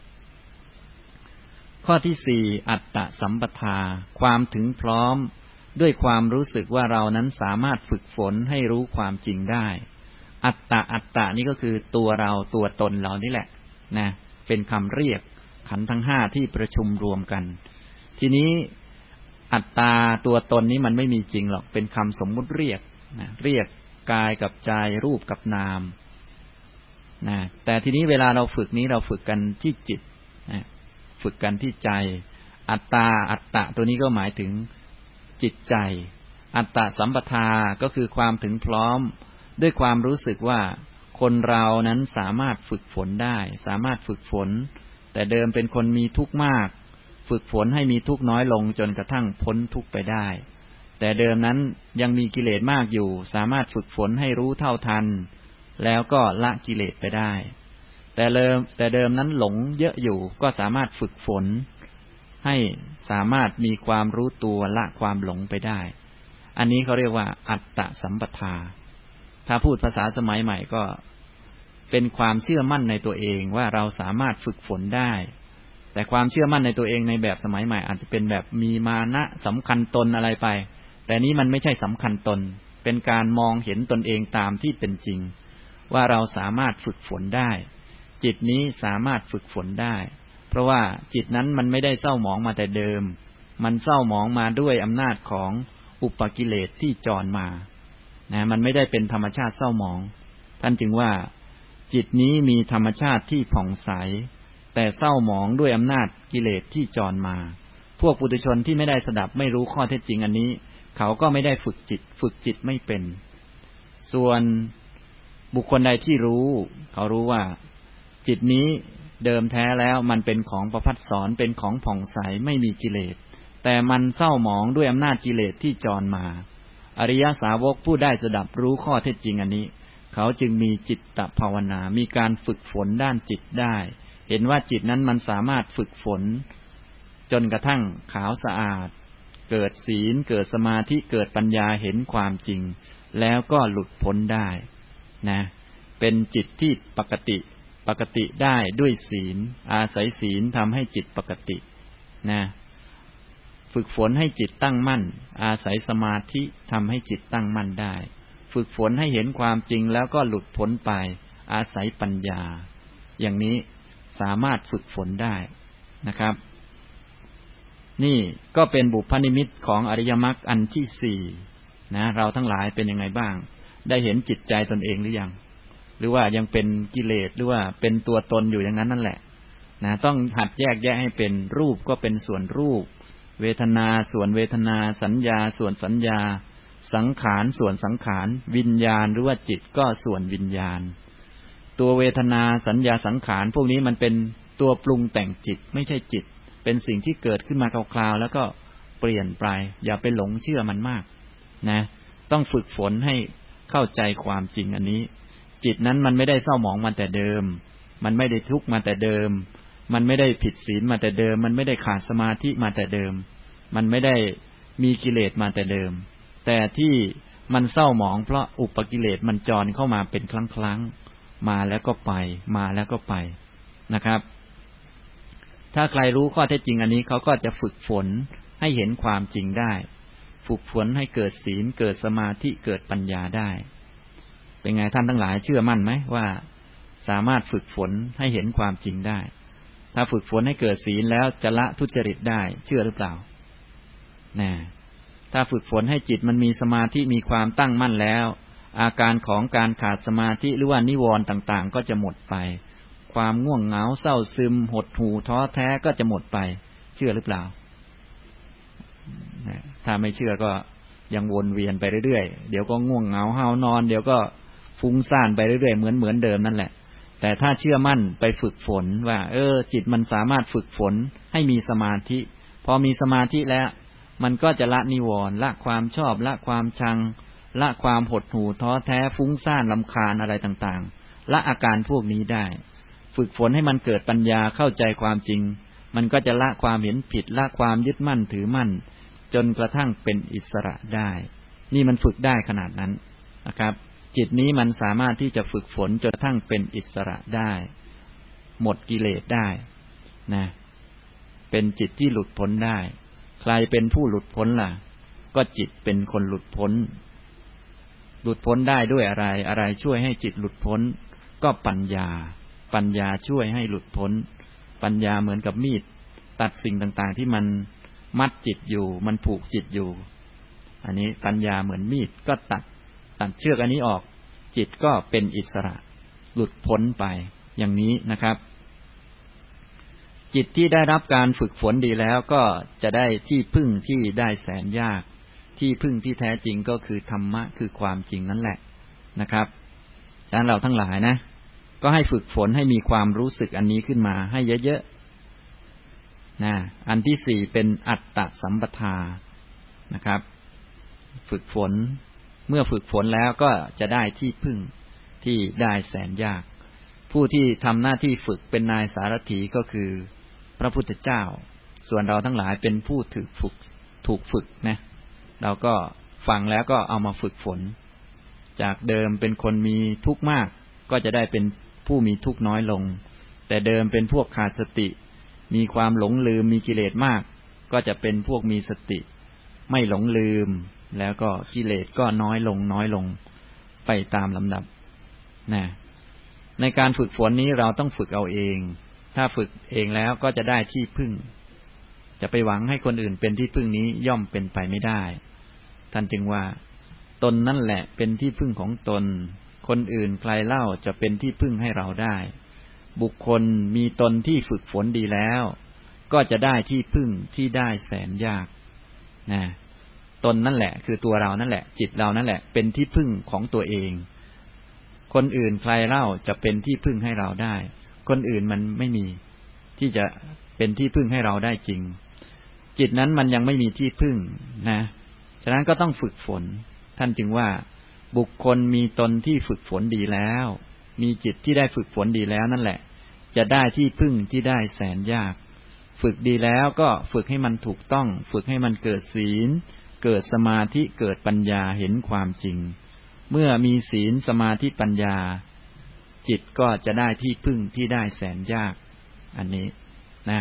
ข้อที่4อัตตสัมปทาความถึงพร้อมด้วยความรู้สึกว่าเรานั้นสามารถฝึกฝนให้รู้ความจริงได้อัตตะนี่ก็คือตัวเราตัวตนเรานี่แหละนะเป็นคำเรียกขันธ์ทั้ง5ที่ประชุมรวมกันทีนี้อัตตาตัวตนนี้มันไม่มีจริงหรอกเป็นคำสมมุติเรียกนะเรียกกายกับใจรูปกับนามนะแต่ทีนี้เวลาเราฝึกนี้เราฝึกกันที่จิตนะฝึกกันที่ใจอัตตะตัวนี้ก็หมายถึงจิตใจอัตตสัมปทาก็คือความถึงพร้อมด้วยความรู้สึกว่าคนเรานั้นสามารถฝึกฝนได้สามารถฝึกฝนแต่เดิมเป็นคนมีทุกข์มากฝึกฝนให้มีทุกข์น้อยลงจนกระทั่งพ้นทุกข์ไปได้แต่เดิมนั้นยังมีกิเลสมากอยู่สามารถฝึกฝนให้รู้เท่าทันแล้วก็ละกิเลสไปได้แต่เดิมนั้นหลงเยอะอยู่ก็สามารถฝึกฝนให้สามารถมีความรู้ตัวละความหลงไปได้อันนี้เขาเรียกว่าอัตตสัมปทาถ้าพูดภาษาสมัยใหม่ก็เป็นความเชื่อมั่นในตัวเองว่าเราสามารถฝึกฝนได้แต่ความเชื่อมั่นในตัวเองในแบบสมัยใหม่อาจจะเป็นแบบมีมานะสำคัญตนอะไรไปแต่นี้มันไม่ใช่สำคัญตนเป็นการมองเห็นตนเองตามที่เป็นจริงว่าเราสามารถฝึกฝนได้จิตนี้สามารถฝึกฝนได้เพราะว่าจิตนั้นมันไม่ได้เศร้าหมองมาแต่เดิมมันเศร้าหมองมาด้วยอำนาจของอุปกิเลสที่จรมานะมันไม่ได้เป็นธรรมชาติเศร้าหมองท่านจึงว่าจิตนี้มีธรรมชาติที่ผ่องใสแต่เศร้าหมองด้วยอำนาจกิเลสที่จรมาพวกปุถุชนที่ไม่ได้สดับไม่รู้ข้อเท็จจริงอันนี้เขาก็ไม่ได้ฝึกจิตไม่เป็นส่วนบุคคลใดที่รู้เขารู้ว่าจิตนี้เดิมแท้แล้วมันเป็นของประภัสสรเป็นของผ่องใสไม่มีกิเลสแต่มันเศร้าหมองด้วยอำนาจกิเลสที่จรมาอริยสาวกผู้ได้สดับรู้ข้อเท็จจริงอันนี้เขาจึงมีจิตตภาวนามีการฝึกฝนด้านจิตได้เห็นว่าจิตนั้นมันสามารถฝึกฝนจนกระทั่งขาวสะอาดเกิดศีลเกิดสมาธิเกิดปัญญาเห็นความจริงแล้วก็หลุดพ้นได้นะเป็นจิตที่ปกติปกติได้ด้วยศีลอาศัยศีลทำให้จิตปกตินะฝึกฝนให้จิตตั้งมั่นอาศัยสมาธิทำให้จิตตั้งมั่นได้ฝึกฝนให้เห็นความจริงแล้วก็หลุดพ้นไปอาศัยปัญญาอย่างนี้สามารถฝึกฝนได้นะครับนี่ก็เป็นบุพนิมิตของอริยมรรคอันที่สี่นะเราทั้งหลายเป็นยังไงบ้างได้เห็นจิตใจตนเองหรือยังหรือว่ายังเป็นกิเลสหรือว่าเป็นตัวตนอยู่อย่างนั้นนั่นแหละนะต้องหัดแยกแยะให้เป็นรูปก็เป็นส่วนรูปเวทนาส่วนเวทนาสัญญาส่วนสัญญาสังขารส่วนสังขารวิญญาณหรือว่าจิตก็ส่วนวิญญาณตัวเวทนาสัญญาสังขารพวกนี้มันเป็นตัวปรุงแต่งจิตไม่ใช่จิตเป็นสิ่งที่เกิดขึ้นมาคราวๆแล้วก็เปลี่ยนไปอย่าไปหลงเชื่อมันมากนะต้องฝึกฝนให้เข้าใจความจริงอันนี้จิตนั้นมันไม่ได้เศร้าหมองมาแต่เดิมมันไม่ได้ทุกข์มาแต่เดิมมันไม่ได้ผิดศีลมาแต่เดิมมันไม่ได้ขาดสมาธิมาแต่เดิมมันไม่ได้มีกิเลสมาแต่เดิมแต่ที่มันเศร้าหมองเพราะอุปกิเลสมันจรเข้ามาเป็นครั้งๆมาแล้วก็ไปมาแล้วก็ไปนะครับถ้าใครรู้ข้อเท็จจริงอันนี้เขาก็จะฝึกฝนให้เห็นความจริงได้ฝึกฝนให้เกิดศีลเกิดสมาธิเกิดปัญญาได้เป็นไงท่านทั้งหลายเชื่อมั่นไหมว่าสามารถฝึกฝนให้เห็นความจริงได้ถ้าฝึกฝนให้เกิดศีลแล้วจะละทุจริตได้เชื่อหรือเปล่านะถ้าฝึกฝนให้จิตมันมีสมาธิมีความตั้งมั่นแล้วอาการของการขาดสมาธิหรือว่านิวรณ์ต่างๆก็จะหมดไปความง่วงเหงาเศร้าซึมหดหู่ท้อแท้ก็จะหมดไปเชื่อหรือเปล่าถ้าไม่เชื่อก็ยังวนเวียนไปเรื่อยๆเดี๋ยวก็ง่วงเหงาห้าวนอนเดี๋ยวก็ฟุ้งซ่านไปเรื่อยๆเหมือนเดิมนั่นแหละแต่ถ้าเชื่อมั่นไปฝึกฝนว่าจิตมันสามารถฝึกฝนให้มีสมาธิพอมีสมาธิแล้วมันก็จะละนิวรณ์ละความชอบละความชังละความหดหู่ท้อแท้ฟุ้งซ่านรำคาญอะไรต่างๆละอาการพวกนี้ได้ฝึกฝนให้มันเกิดปัญญาเข้าใจความจริงมันก็จะละความเห็นผิดละความยึดมั่นถือมั่นจนกระทั่งเป็นอิสระได้นี่มันฝึกได้ขนาดนั้นนะครับจิตนี้มันสามารถที่จะฝึกฝนจนกระทั่งเป็นอิสระได้หมดกิเลสได้นะเป็นจิตที่หลุดพ้นได้ใครเป็นผู้หลุดพ้นล่ะก็จิตเป็นคนหลุดพ้นหลุดพ้นได้ด้วยอะไรช่วยให้จิตหลุดพ้นก็ปัญญาช่วยให้หลุดพ้นปัญญาเหมือนกับมีดตัดสิ่งต่างๆที่มันมัดจิตอยู่มันผูกจิตอยู่อันนี้ปัญญาเหมือนมีดก็ตัดเชือกอันนี้ออกจิตก็เป็นอิสระหลุดพ้นไปอย่างนี้นะครับจิตที่ได้รับการฝึกฝนดีแล้วก็จะได้ที่พึ่งที่ได้แสนยากที่พึ่งที่แท้จริงก็คือธรรมะคือความจริงนั่นแหละนะครับฉะนั้นเราทั้งหลายนะก็ให้ฝึกฝนให้มีความรู้สึกอันนี้ขึ้นมาให้เยอะๆนะอันที่สี่เป็นอัตตสัมปทานะครับฝึกฝนเมื่อฝึกฝนแล้วก็จะได้ที่พึ่งที่ได้แสนยากผู้ที่ทำหน้าที่ฝึกเป็นนายสารถีก็คือพระพุทธเจ้าส่วนเราทั้งหลายเป็นผู้ถูกฝึกนะเราก็ฟังแล้วก็เอามาฝึกฝนจากเดิมเป็นคนมีทุกข์มากก็จะได้เป็นผู้มีทุกข์น้อยลงแต่เดิมเป็นพวกขาดสติมีความหลงลืมมีกิเลสมากก็จะเป็นพวกมีสติไม่หลงลืมแล้วก็กิเลสก็น้อยลงไปตามลำดับนะในการฝึกฝนนี้เราต้องฝึกเอาเองถ้าฝึกเองแล้วก็จะได้ที่พึ่งจะไปหวังให้คนอื่นเป็นที่พึ่งนี้ย่อมเป็นไปไม่ได้ท่านจึงว่าตนนั่นแหละเป็นที่พึ่งของตนคนอื่นใครเล่าจะเป็นที่พึ่งให้เราได้บุคคลมีตนที่ฝึกฝนดีแล้วก็จะได้ที่พึ่งที่ได้แสนยากนะตนนั่นแหละคือตัวเรานั่นแหละจิตเรานั่นแหละเป็นที่พึ่งของตัวเองคนอื่นใครเล่าจะเป็นที่พึ่งให้เราได้คนอื่นมันไม่มีที่จะเป็นที่พึ่งให้เราได้จริงจิตนั้นมันยังไม่มีที่พึ่งนะฉะนั้นก็ต้องฝึกฝนท่านจึงว่าบุคคลมีตนที่ฝึกฝนดีแล้วมีจิตที่ได้ฝึกฝนดีแล้วนั่นแหละจะได้ที่พึ่งที่ได้แสนยากฝึกดีแล้วก็ฝึกให้มันถูกต้องฝึกให้มันเกิดศีลเกิดสมาธิเกิดปัญญาเห็นความจริงเมื่อมีศีลสมาธิปัญญาจิตก็จะได้ที่พึ่งที่ได้แสนยากอันนี้นะ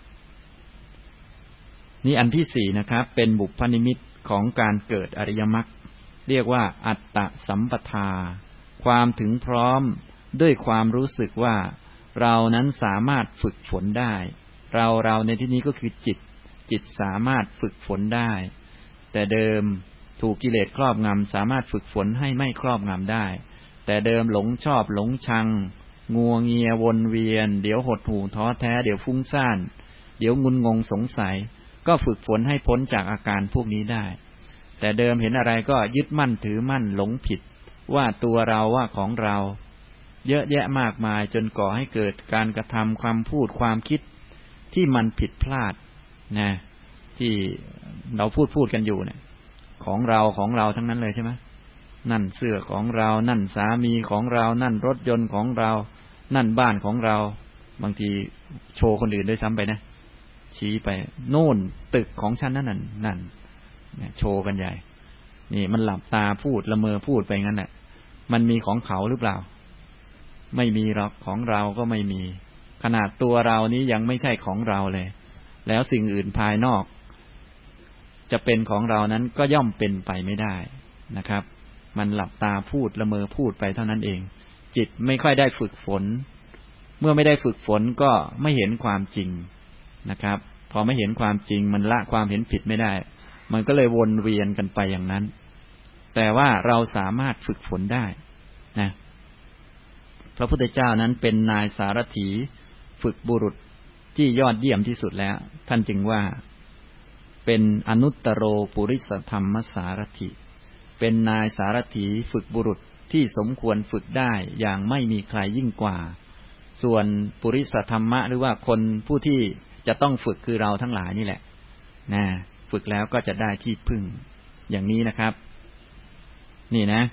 นี่อันที่สี่นะครับเป็นบุพนิมิตของการเกิดอริยมรรคเรียกว่าอัตตสัมปทาความถึงพร้อมด้วยความรู้สึกว่าเรานั้นสามารถฝึกฝนได้เราในที่นี้ก็คือจิตสามารถฝึกฝนได้แต่เดิมถูกกิเลสครอบงำสามารถฝึกฝนให้ไม่ครอบงำได้แต่เดิมหลงชอบหลงชังงัวเงียวนเวียนเดี๋ยวหดหู่ท้อแท้เดี๋ยวฟุ้งซ่านเดี๋ยวงุนงงสงสัยก็ฝึกฝนให้พ้นจากอาการพวกนี้ได้แต่เดิมเห็นอะไรก็ยึดมั่นถือมั่นหลงผิดว่าตัวเราว่าของเราเยอะแยะมากมายจนก่อให้เกิดการกระทำความพูดความคิดที่มันผิดพลาดนะที่เราพูดกันอยู่เนี่ยของเราทั้งนั้นเลยใช่ไหมนั่นเสื้อของเรานั่นสามีของเรานั่นรถยนต์ของเรานั่นบ้านของเราบางทีโชว์คนอื่นด้วยซ้ำไปนะชี้ไปโน่นตึกของฉันนั่นโชว์กันใหญ่นี่มันหลับตาพูดละเมอพูดไปงั้นแหละมันมีของเขาหรือเปล่าไม่มีหรอกของเราก็ไม่มีขนาดตัวเรานี้ยังไม่ใช่ของเราเลยแล้วสิ่งอื่นภายนอกจะเป็นของเรานั้นก็ย่อมเป็นไปไม่ได้นะครับมันหลับตาพูดละเมอพูดไปเท่านั้นเองจิตไม่ค่อยได้ฝึกฝนเมื่อไม่ได้ฝึกฝนก็ไม่เห็นความจริงนะครับพอไม่เห็นความจริงมันละความเห็นผิดไม่ได้มันก็เลยวนเวียนกันไปอย่างนั้นแต่ว่าเราสามารถฝึกฝนได้นะพระพุทธเจ้านั้นเป็นนายสารถีฝึกบุรุษที่ยอดเยี่ยมที่สุดแล้วท่านจึงว่าเป็นอนุตตโรปุริสธรรมสารถิเป็นนายสารถีฝึกบุรุษที่สมควรฝึกได้อย่างไม่มีใครยิ่งกว่าส่วนปุริสธรรมะหรือว่าคนผู้ที่จะต้องฝึกคือเราทั้งหลายนี่แหละนะฝึกแล้วก็จะได้ที่พึ่งอย่างนี้นะครับนี่นะ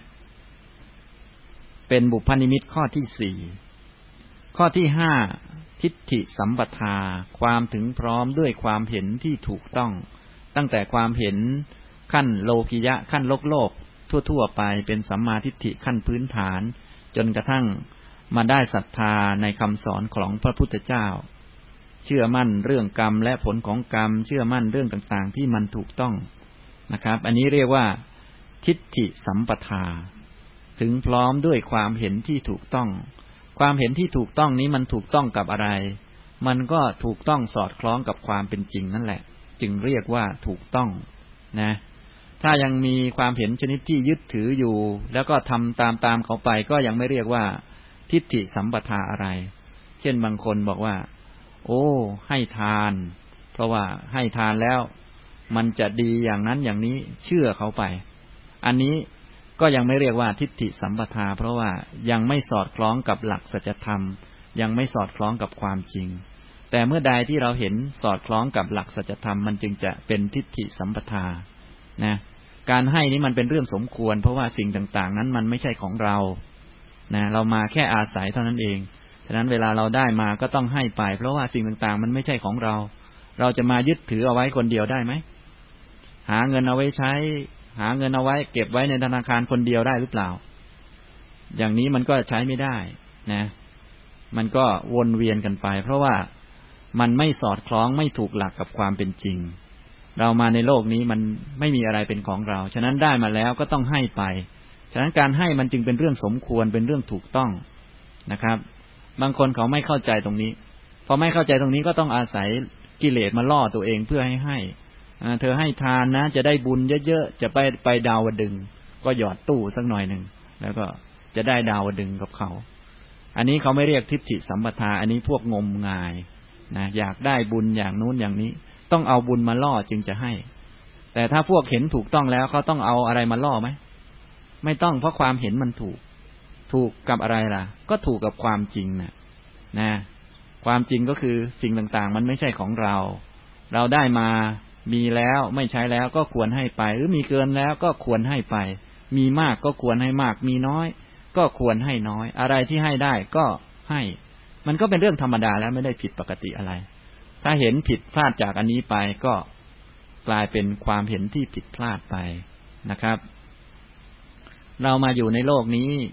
เป็นบุพนิมิตข้อที่สี่ข้อที่ห้าทิฏฐิสัมปทาความถึงพร้อมด้วยความเห็นที่ถูกต้องตั้งแต่ความเห็นขั้นโลกิยะขั้นโลกทั่วไปเป็นสัมมาทิฏฐิขั้นพื้นฐานจนกระทั่งมาได้ศรัทธาในคำสอนของพระพุทธเจ้าเชื่อมั่นเรื่องกรรมและผลของกรรมเชื่อมั่นเรื่องต่างๆที่มันถูกต้องนะครับอันนี้เรียกว่าทิฏฐิสัมปทาถึงพร้อมด้วยความเห็นที่ถูกต้องความเห็นที่ถูกต้องนี้มันถูกต้องกับอะไรมันก็ถูกต้องสอดคล้องกับความเป็นจริงนั่นแหละจึงเรียกว่าถูกต้องนะถ้ายังมีความเห็นชนิดที่ยึดถืออยู่แล้วก็ทำตามเขาไปก็ยังไม่เรียกว่าทิฏฐิสัมปทาอะไรเช่นบางคนบอกว่าโอ้ให้ทานเพราะว่าให้ทานแล้วมันจะดีอย่างนั้นอย่างนี้เชื่อเขาไปอันนี้ก็ยังไม่เรียกว่าทิฏฐิสัมปทาเพราะว่ายังไม่สอดคล้องกับหลักสัจธรรมยังไม่สอดคล้องกับความจริงแต่เมื่อใดที่เราเห็นสอดคล้องกับหลักสัจธรรมมันจึงจะเป็นทิฏฐิสัมปทานะการให้นี้มันเป็นเรื่องสมควรเพราะว่าสิ่งต่างๆนั้นมันไม่ใช่ของเรานะเรามาแค่อาศัยเท่านั้นเองฉะนั้นเวลาเราได้มาก็ต้องให้ไปเพราะว่าสิ่งต่างๆมันไม่ใช่ของเราเราจะมายึดถือเอาไว้คนเดียวได้ไหมหาเงินเอาไว้ใช้หาเงินเอาไว้เก็บไว้ในธนาคารคนเดียวได้หรือเปล่าอย่างนี้มันก็ใช้ไม่ได้นะมันก็วนเวียนกันไปเพราะว่ามันไม่สอดคล้องไม่ถูกหลักกับความเป็นจริงเรามาในโลกนี้มันไม่มีอะไรเป็นของเราฉะนั้นได้มาแล้วก็ต้องให้ไปฉะนั้นการให้มันจึงเป็นเรื่องสมควรเป็นเรื่องถูกต้องนะครับบางคนเขาไม่เข้าใจตรงนี้พอไม่เข้าใจตรงนี้ก็ต้องอาศัยกิเลสมาล่อตัวเองเพื่อให้เธอให้ทานนะจะได้บุญเยอะๆจะไปดาวดึงก็หยอดตู้สักหน่อยหนึ่งแล้วก็จะได้ดาวดึงกับเขาอันนี้เขาไม่เรียกทิฏฐิสัมปทาอันนี้พวกงมงายนะอยากได้บุญอย่างนู้นอย่างนี้ต้องเอาบุญมาล่อจึงจะให้แต่ถ้าพวกเห็นถูกต้องแล้วเขาต้องเอาอะไรมาล่อไหมไม่ต้องเพราะความเห็นมันถูกกับอะไรล่ะก็ถูกกับความจริงนะความจริงก็คือสิ่งต่างๆมันไม่ใช่ของเราได้มามีแล้วไม่ใช้แล้วก็ควรให้ไปหรือมีเกินแล้วก็ควรให้ไปมีมากก็ควรให้มากมีน้อยก็ควรให้น้อยอะไรที่ให้ได้ก็ให้มันก็เป็นเรื่องธรรมดาแล้วไม่ได้ผิดปกติอะไรถ้าเห็นผิดพลาดจากอันนี้ไปก็กลายเป็นความเห็นที่ผิดพลาดไปนะครับเรามาอยู่ในโลกนี้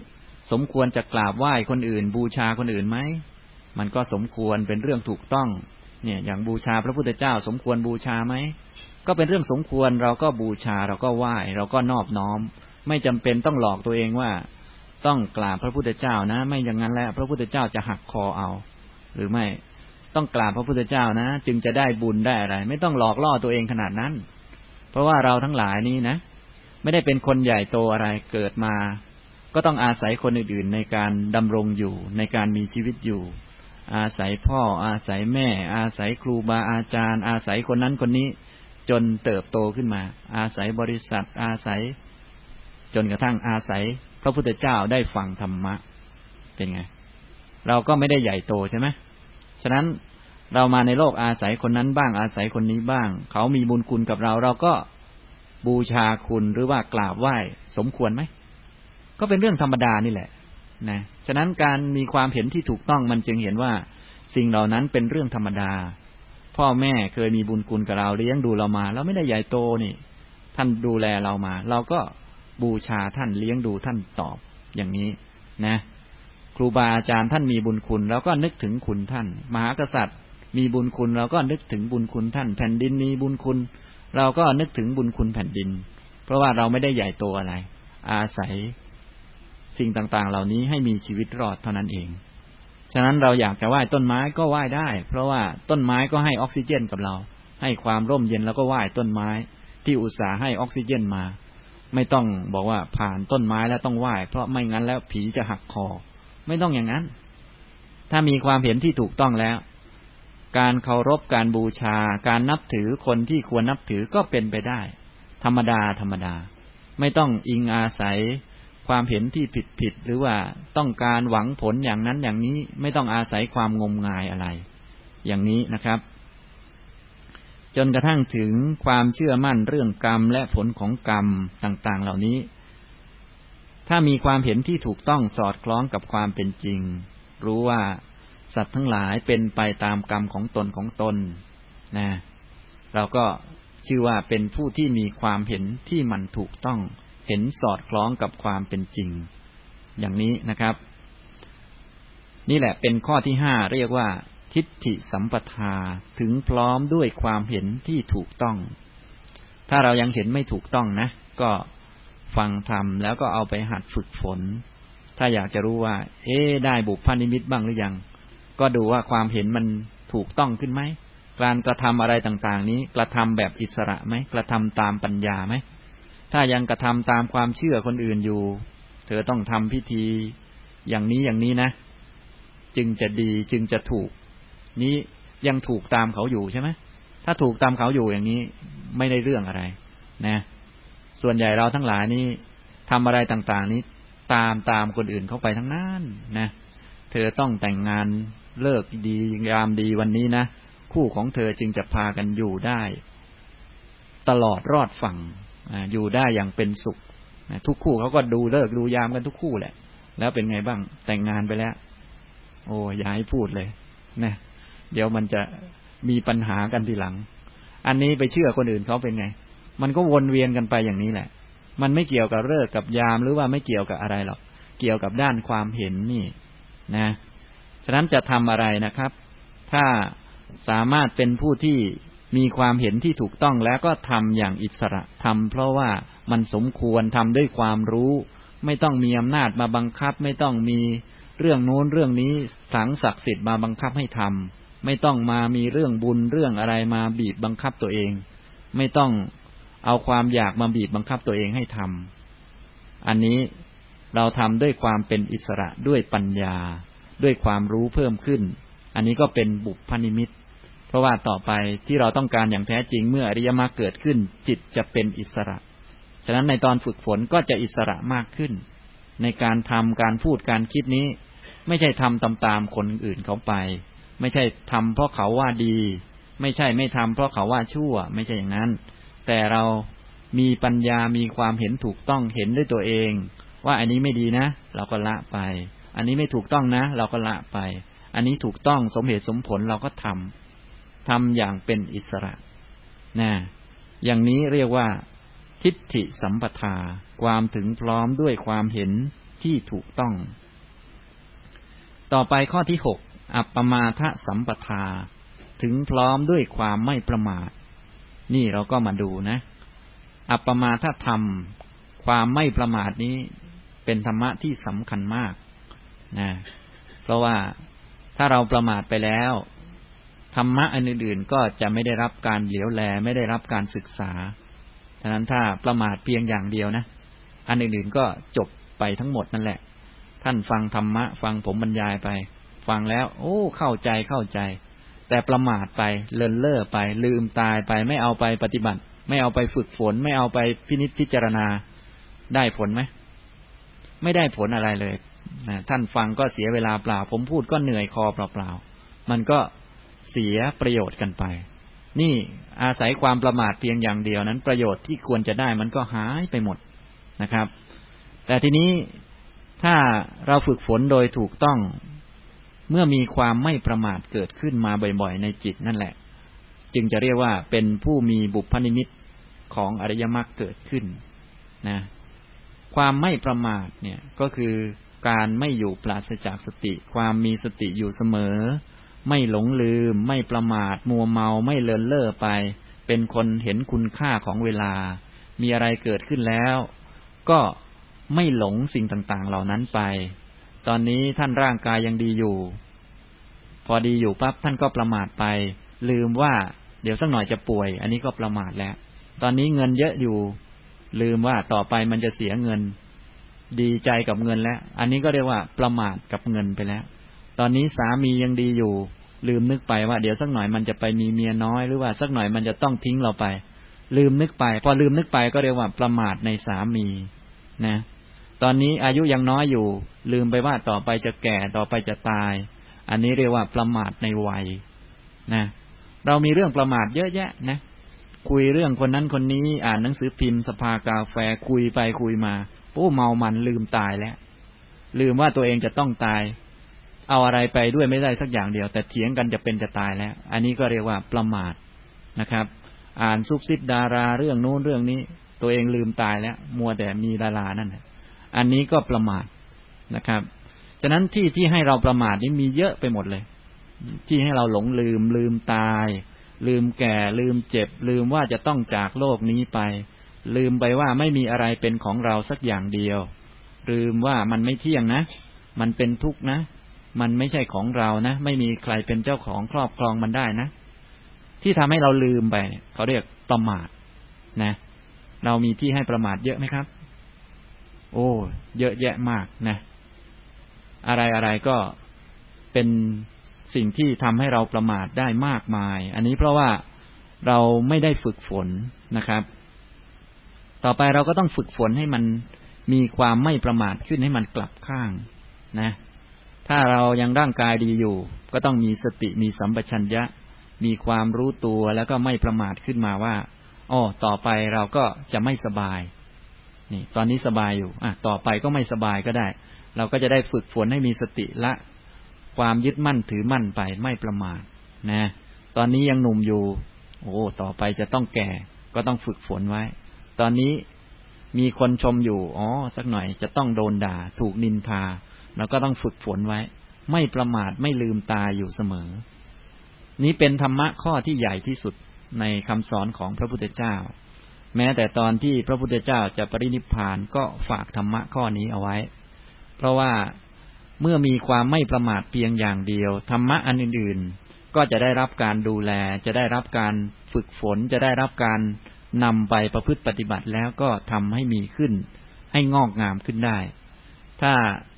สมควรจะกราบไหว้คนอื่นบูชาคนอื่นไหมมันก็สมควรเป็นเรื่องถูกต้องเนี่ยอย่างบูชาพระพุทธเจ้าสมควรบูชาไหมก็เป็นเรื่องสมควรเราก็บูชาเราก็ไหว้เราก็นอบน้อมไม่จำเป็นต้องหลอกตัวเองว่าต้องกราบพระพุทธเจ้านะไม่อย่างนั้นแล้วพระพุทธเจ้าจะหักคอเอาหรือไม่ต้องกราบพระพุทธเจ้านะจึงจะได้บุญได้อะไรไม่ต้องหลอกล่อตัวเองขนาดนั้นเพราะว่าเราทั้งหลายนี้นะไม่ได้เป็นคนใหญ่โตอะไรเกิดมาก็ต้องอาศัยคนอื่นๆในการดำรงอยู่ในการมีชีวิตอยู่อาศัยพ่ออาศัยแม่อาศัยครูบาอาจารย์อาศัยคนนั้นคนนี้จนเติบโตขึ้นมาอาศัยบริษัทอาศัยจนกระทั่งอาศัยพระพุทธเจ้าได้ฟังธรรมะเป็นไงเราก็ไม่ได้ใหญ่โตใช่ไหมฉะนั้นเรามาในโลกอาศัยคนนั้นบ้างอาศัยคนนี้บ้างเขามีบุญคุณกับเราเราก็บูชาคุณหรือว่ากราบไหว้สมควรไหมก็เป็นเรื่องธรรมดานี่แหละนะฉะนั้นการมีความเห็นที่ถูกต้องมันจึงเห็นว่าสิ่งเหล่านั้นเป็นเรื่องธรรมดาพ่อแม่เคยมีบุญคุณกับเราเลี้ยงดูเรามาเราไม่ได้ใหญ่โตนี่ท่านดูแลเรามาเราก็บูชาท่านเลี้ยงดูท่านตอบอย่างนี้นะครูบาอาจารย์ท่านมีบุญคุณเราก็นึกถึงคุณท่านมหากษัตริย์มีบุญคุณเราก็นึกถึงบุญคุณท่านแผ่นดินมีบุญคุณเราก็นึกถึงบุญคุณแผ่นดินเพราะว่าเราไม่ได้ใหญ่โตอะไรอาศัยสิ่งต่างๆเหล่านี้ให้มีชีวิตรอดเท่านั้นเองฉะนั้นเราอยากจะไหว้ต้นไม้ก็ไหว้ได้เพราะว่าต้นไม้ก็ให้ออกซิเจนกับเราให้ความร่มเย็นแล้วก็ไหว้ต้นไม้ที่อุตส่าห์ให้ออกซิเจนมาไม่ต้องบอกว่าผ่านต้นไม้แล้วต้องไหว้เพราะไม่งั้นแล้วผีจะหักคอไม่ต้องอย่างนั้นถ้ามีความเห็นที่ถูกต้องแล้วการเคารพการบูชาการนับถือคนที่ควรนับถือก็เป็นไปได้ธรรมดาไม่ต้องอิงอาศัยความเห็นที่ผิดหรือว่าต้องการหวังผลอย่างนั้นอย่างนี้ไม่ต้องอาศัยความงมงายอะไรอย่างนี้นะครับจนกระทั่งถึงความเชื่อมั่นเรื่องกรรมและผลของกรรมต่างๆเหล่านี้ถ้ามีความเห็นที่ถูกต้องสอดคล้องกับความเป็นจริงรู้ว่าสัตว์ทั้งหลายเป็นไปตามกรรมของตนนะเราก็ชื่อว่าเป็นผู้ที่มีความเห็นที่มันถูกต้องเห็นสอดคล้องกับความเป็นจริงอย่างนี้นะครับนี่แหละเป็นข้อที่5เรียกว่าทิฏฐิสัมปทาถึงพร้อมด้วยความเห็นที่ถูกต้องถ้าเรายังเห็นไม่ถูกต้องนะก็ฟังธรรมแล้วก็เอาไปหัดฝึกฝนถ้าอยากจะรู้ว่าได้บุพนิมิตบ้างหรือยังก็ดูว่าความเห็นมันถูกต้องขึ้นไหมการกระทำอะไรต่างๆนี้กระทำแบบอิสระไหมกระทำตามปัญญาไหมถ้ายังกระทำตามความเชื่อคนอื่นอยู่เธอต้องทำพิธีอย่างนี้นะจึงจะดีจึงจะถูกนี้ยังถูกตามเขาอยู่ใช่ไหมถ้าถูกตามเขาอยู่อย่างนี้ไม่ได้เรื่องอะไรนะส่วนใหญ่เราทั้งหลายนี่ทำอะไรต่างๆนี้ตามคนอื่นเข้าไปทั้งนั้นนะเธอต้องแต่งงานเลิกดียามดีวันนี้นะคู่ของเธอจึงจะพากันอยู่ได้ตลอดรอดฝั่งอยู่ได้อย่างเป็นสุขทุกคู่เขาก็ดูเลิกดูยามกันทุกคู่แหละแล้วเป็นไงบ้างแต่งงานไปแล้วโอ้อย่าให้พูดเลยนะเดี๋ยวมันจะมีปัญหากันทีหลังอันนี้ไปเชื่อคนอื่นเขาเป็นไงมันก็วนเวียนกันไปอย่างนี้แหละมันไม่เกี่ยวกับเลิกกับยามหรือว่าไม่เกี่ยวกับอะไรหรอกเกี่ยวกับด้านความเห็นนี่นะฉะนั้นจะทำอะไรนะครับถ้าสามารถเป็นผู้ที่มีความเห็นที่ถูกต้องแล้วก็ทำอย่างอิสระทำเพราะว่ามันสมควรทำด้วยความรู้ไม่ต้องมีอำนาจมาบังคับไม่ต้องมีเรื่องโน้นเรื่องนี้สังศักดิ์สิทธิ์มาบังคับให้ทำไม่ต้องมามีเรื่องบุญเรื่องอะไรมาบีบบังคับตัวเองไม่ต้องเอาความอยากมาบีบบังคับตัวเองให้ทำอันนี้เราทำด้วยความเป็นอิสระด้วยปัญญาด้วยความรู้เพิ่มขึ้นอันนี้ก็เป็นบุพนิมิตเพราะว่าต่อไปที่เราต้องการอย่างแท้จริงเมื่ออริยมรรคเกิดขึ้นจิตจะเป็นอิสระฉะนั้นในตอนฝึกฝนก็จะอิสระมากขึ้นในการทำการพูดการคิดนี้ไม่ใช่ทำตามคนอื่นเขาไปไม่ใช่ทำเพราะเขาว่าดีไม่ใช่ไม่ทำเพราะเขาว่าชั่วไม่ใช่อย่างนั้นแต่เรามีปัญญามีความเห็นถูกต้องเห็นด้วยตัวเองว่าอันนี้ไม่ดีนะเราก็ละไปอันนี้ไม่ถูกต้องนะเราก็ละไปอันนี้ถูกต้องสมเหตุสมผลเราก็ทำอย่างเป็นอิสระนะอย่างนี้เรียกว่าทิฏฐิสัมปทาความถึงพร้อมด้วยความเห็นที่ถูกต้องต่อไปข้อที่6อัปปมาทสัมปทาถึงพร้อมด้วยความไม่ประมาทนี่เราก็มาดูนะอัปปมาทธรรมความไม่ประมาทนี้เป็นธรรมะที่สำคัญมากนะเพราะว่าถ้าเราประมาทไปแล้วธรรมะอันอื่นๆก็จะไม่ได้รับการเหลียวแลไม่ได้รับการศึกษาฉะนั้นถ้าประมาทเพียงอย่างเดียวนะอันอื่นๆก็จบไปทั้งหมดนั่นแหละท่านฟังธรรมะฟังผมบรรยายไปฟังแล้วโอ้เข้าใจแต่ประมาทไปเลินเล่อไปลืมตายไปไม่เอาไปปฏิบัติไม่เอาไปฝึกฝนไม่เอาไปพินิจพิจารณาได้ผลไหมไม่ได้ผลอะไรเลยท่านฟังก็เสียเวลาเปล่าผมพูดก็เหนื่อยคอเปล่าๆมันก็เสียประโยชน์กันไปนี่อาศัยความประมาทเพียงอย่างเดียวนั้นประโยชน์ที่ควรจะได้มันก็หายไปหมดนะครับแต่ทีนี้ถ้าเราฝึกฝนโดยถูกต้องเมื่อมีความไม่ประมาทเกิดขึ้นมาบ่อยๆในจิตนั่นแหละจึงจะเรียกว่าเป็นผู้มีบุพนิมิตของอริยมรรคเกิดขึ้นนะความไม่ประมาทเนี่ยก็คือการไม่อยู่ปราศจากสติความมีสติอยู่เสมอไม่หลงลืมไม่ประมาทมัวเมาไม่เลินเล่อไปเป็นคนเห็นคุณค่าของเวลามีอะไรเกิดขึ้นแล้วก็ไม่หลงสิ่งต่างๆเหล่านั้นไปตอนนี้ท่านร่างกายยังดีอยู่พอดีอยู่ปั๊บท่านก็ประมาทไปลืมว่าเดี๋ยวสักหน่อยจะป่วยอันนี้ก็ประมาทแล้วตอนนี้เงินเยอะอยู่ลืมว่าต่อไปมันจะเสียเงินดีใจกับเงินแล้วอันนี้ก็เรียกว่าประมาทกับเงินไปแล้วตอนนี้สามียังดีอยู่ลืมนึกไปว่าเดี๋ยวสักหน่อยมันจะไปมีเมียน้อยหรือว่าสักหน่อยมันจะต้องทิ้งเราไปลืมนึกไปพอลืมนึกไปก็เรียกว่าประมาทในสามีนะตอนนี้อายุยังน้อยอยู่ลืมไปว่าต่อไปจะแก่ต่อไปจะตายอันนี้เรียกว่าประมาทในวัยนะเรามีเรื่องประมาทเยอะแยะนะคุยเรื่องคนนั้นคนนี้อ่านหนังสือพิมพ์สภากาแฟคุยไปคุยมาโอ้เมามันลืมตายแล้วลืมว่าตัวเองจะต้องตายเอาอะไรไปด้วยไม่ได้สักอย่างเดียวแต่เถียงกันจะเป็นจะตายแล้วอันนี้ก็เรียกว่าประมาทนะครับอ่านซุบซิบดาราเรื่องโน้นเรื่องนี้ตัวเองลืมตายแล้วมัวแต่มีดารานั่นอันนี้ก็ประมาทนะครับฉะนั้นที่ให้เราประมาทนี่มีเยอะไปหมดเลยที่ให้เราหลงลืมตายลืมแก่ลืมเจ็บลืมว่าจะต้องจากโลกนี้ไปลืมไปว่าไม่มีอะไรเป็นของเราสักอย่างเดียวลืมว่ามันไม่เที่ยงนะมันเป็นทุกข์นะมันไม่ใช่ของเรานะไม่มีใครเป็นเจ้าของครอบครองมันได้นะที่ทำให้เราลืมไปเนี่ยเขาเรียกประมาทนะเรามีที่ให้ประมาทเยอะไหมครับโอ้เยอะแยะมากนะอะไรก็เป็นสิ่งที่ทำให้เราประมาทได้มากมายอันนี้เพราะว่าเราไม่ได้ฝึกฝนนะครับต่อไปเราก็ต้องฝึกฝนให้มันมีความไม่ประมาทขึ้นให้มันกลับข้างนะถ้าเรายังร่างกายดีอยู่ก็ต้องมีสติมีสัมปชัญญะมีความรู้ตัวแล้วก็ไม่ประมาทขึ้นมาว่าต่อไปเราก็จะไม่สบายนี่ตอนนี้สบายอยู่ต่อไปก็ไม่สบายก็ได้เราก็จะได้ฝึกฝนให้มีสติละความยึดมั่นถือมั่นไปไม่ประมาทนะตอนนี้ยังหนุ่มอยู่ต่อไปจะต้องแก่ก็ต้องฝึกฝนไว้ตอนนี้มีคนชมอยู่สักหน่อยจะต้องโดนด่าถูกนินทาเราก็ต้องฝึกฝนไว้ไม่ประมาทไม่ลืมตาอยู่เสมอนี้เป็นธรรมะข้อที่ใหญ่ที่สุดในคำสอนของพระพุทธเจ้าแม้แต่ตอนที่พระพุทธเจ้าจะปรินิพพานก็ฝากธรรมะข้อนี้เอาไว้เพราะว่าเมื่อมีความไม่ประมาทเพียงอย่างเดียวธรรมะอันอื่นๆก็จะได้รับการดูแลจะได้รับการฝึกฝนจะได้รับการนำไปประพฤติปฏิบัติแล้วก็ทำให้มีขึ้นให้งอกงามขึ้นได้ถ้า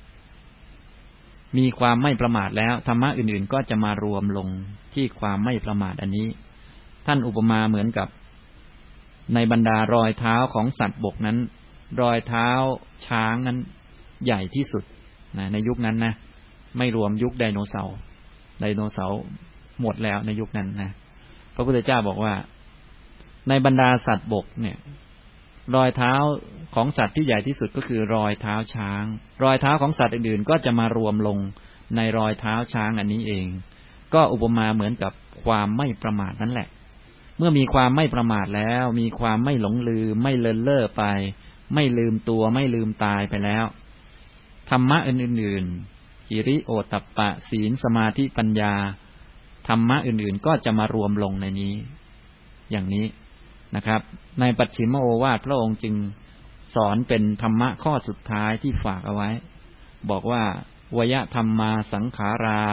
มีความไม่ประมาทแล้วธรรมะอื่นๆก็จะมารวมลงที่ความไม่ประมาทอันนี้ท่านอุปมาเหมือนกับในบรรดารอยเท้าของสัตว์บกนั้นรอยเท้าช้างนั้นใหญ่ที่สุดในยุคนั้นนะไม่รวมยุคไดโนเสาร์หมดแล้วในยุคนั้นนะพระพุทธเจ้าบอกว่าในบรรดาสัตว์บกเนี่ยรอยเท้าของสัตว์ที่ใหญ่ที่สุดก็คือรอยเท้าช้างรอยเท้าของสัตว์อื่นๆก็จะมารวมลงในรอยเท้าช้างอันนี้เองก็อุปมาเหมือนกับความไม่ประมาทนั่นแหละเมื่อมีความไม่ประมาทแล้วมีความไม่หลงลืมไม่เลินเล่อไปไม่ลืมตัวไม่ลืมตายไปแล้วธรรมะอื่นๆหิริโอตตัปปะศีลสมาธิปัญญาธรรมะอื่นๆก็จะมารวมลงในนี้อย่างนี้นะครับในปัจฉิมโอวาทพระองค์จึงสอนเป็นธรรมะข้อสุดท้ายที่ฝากเอาไว้บอกว่าวยธรรมาสังขารา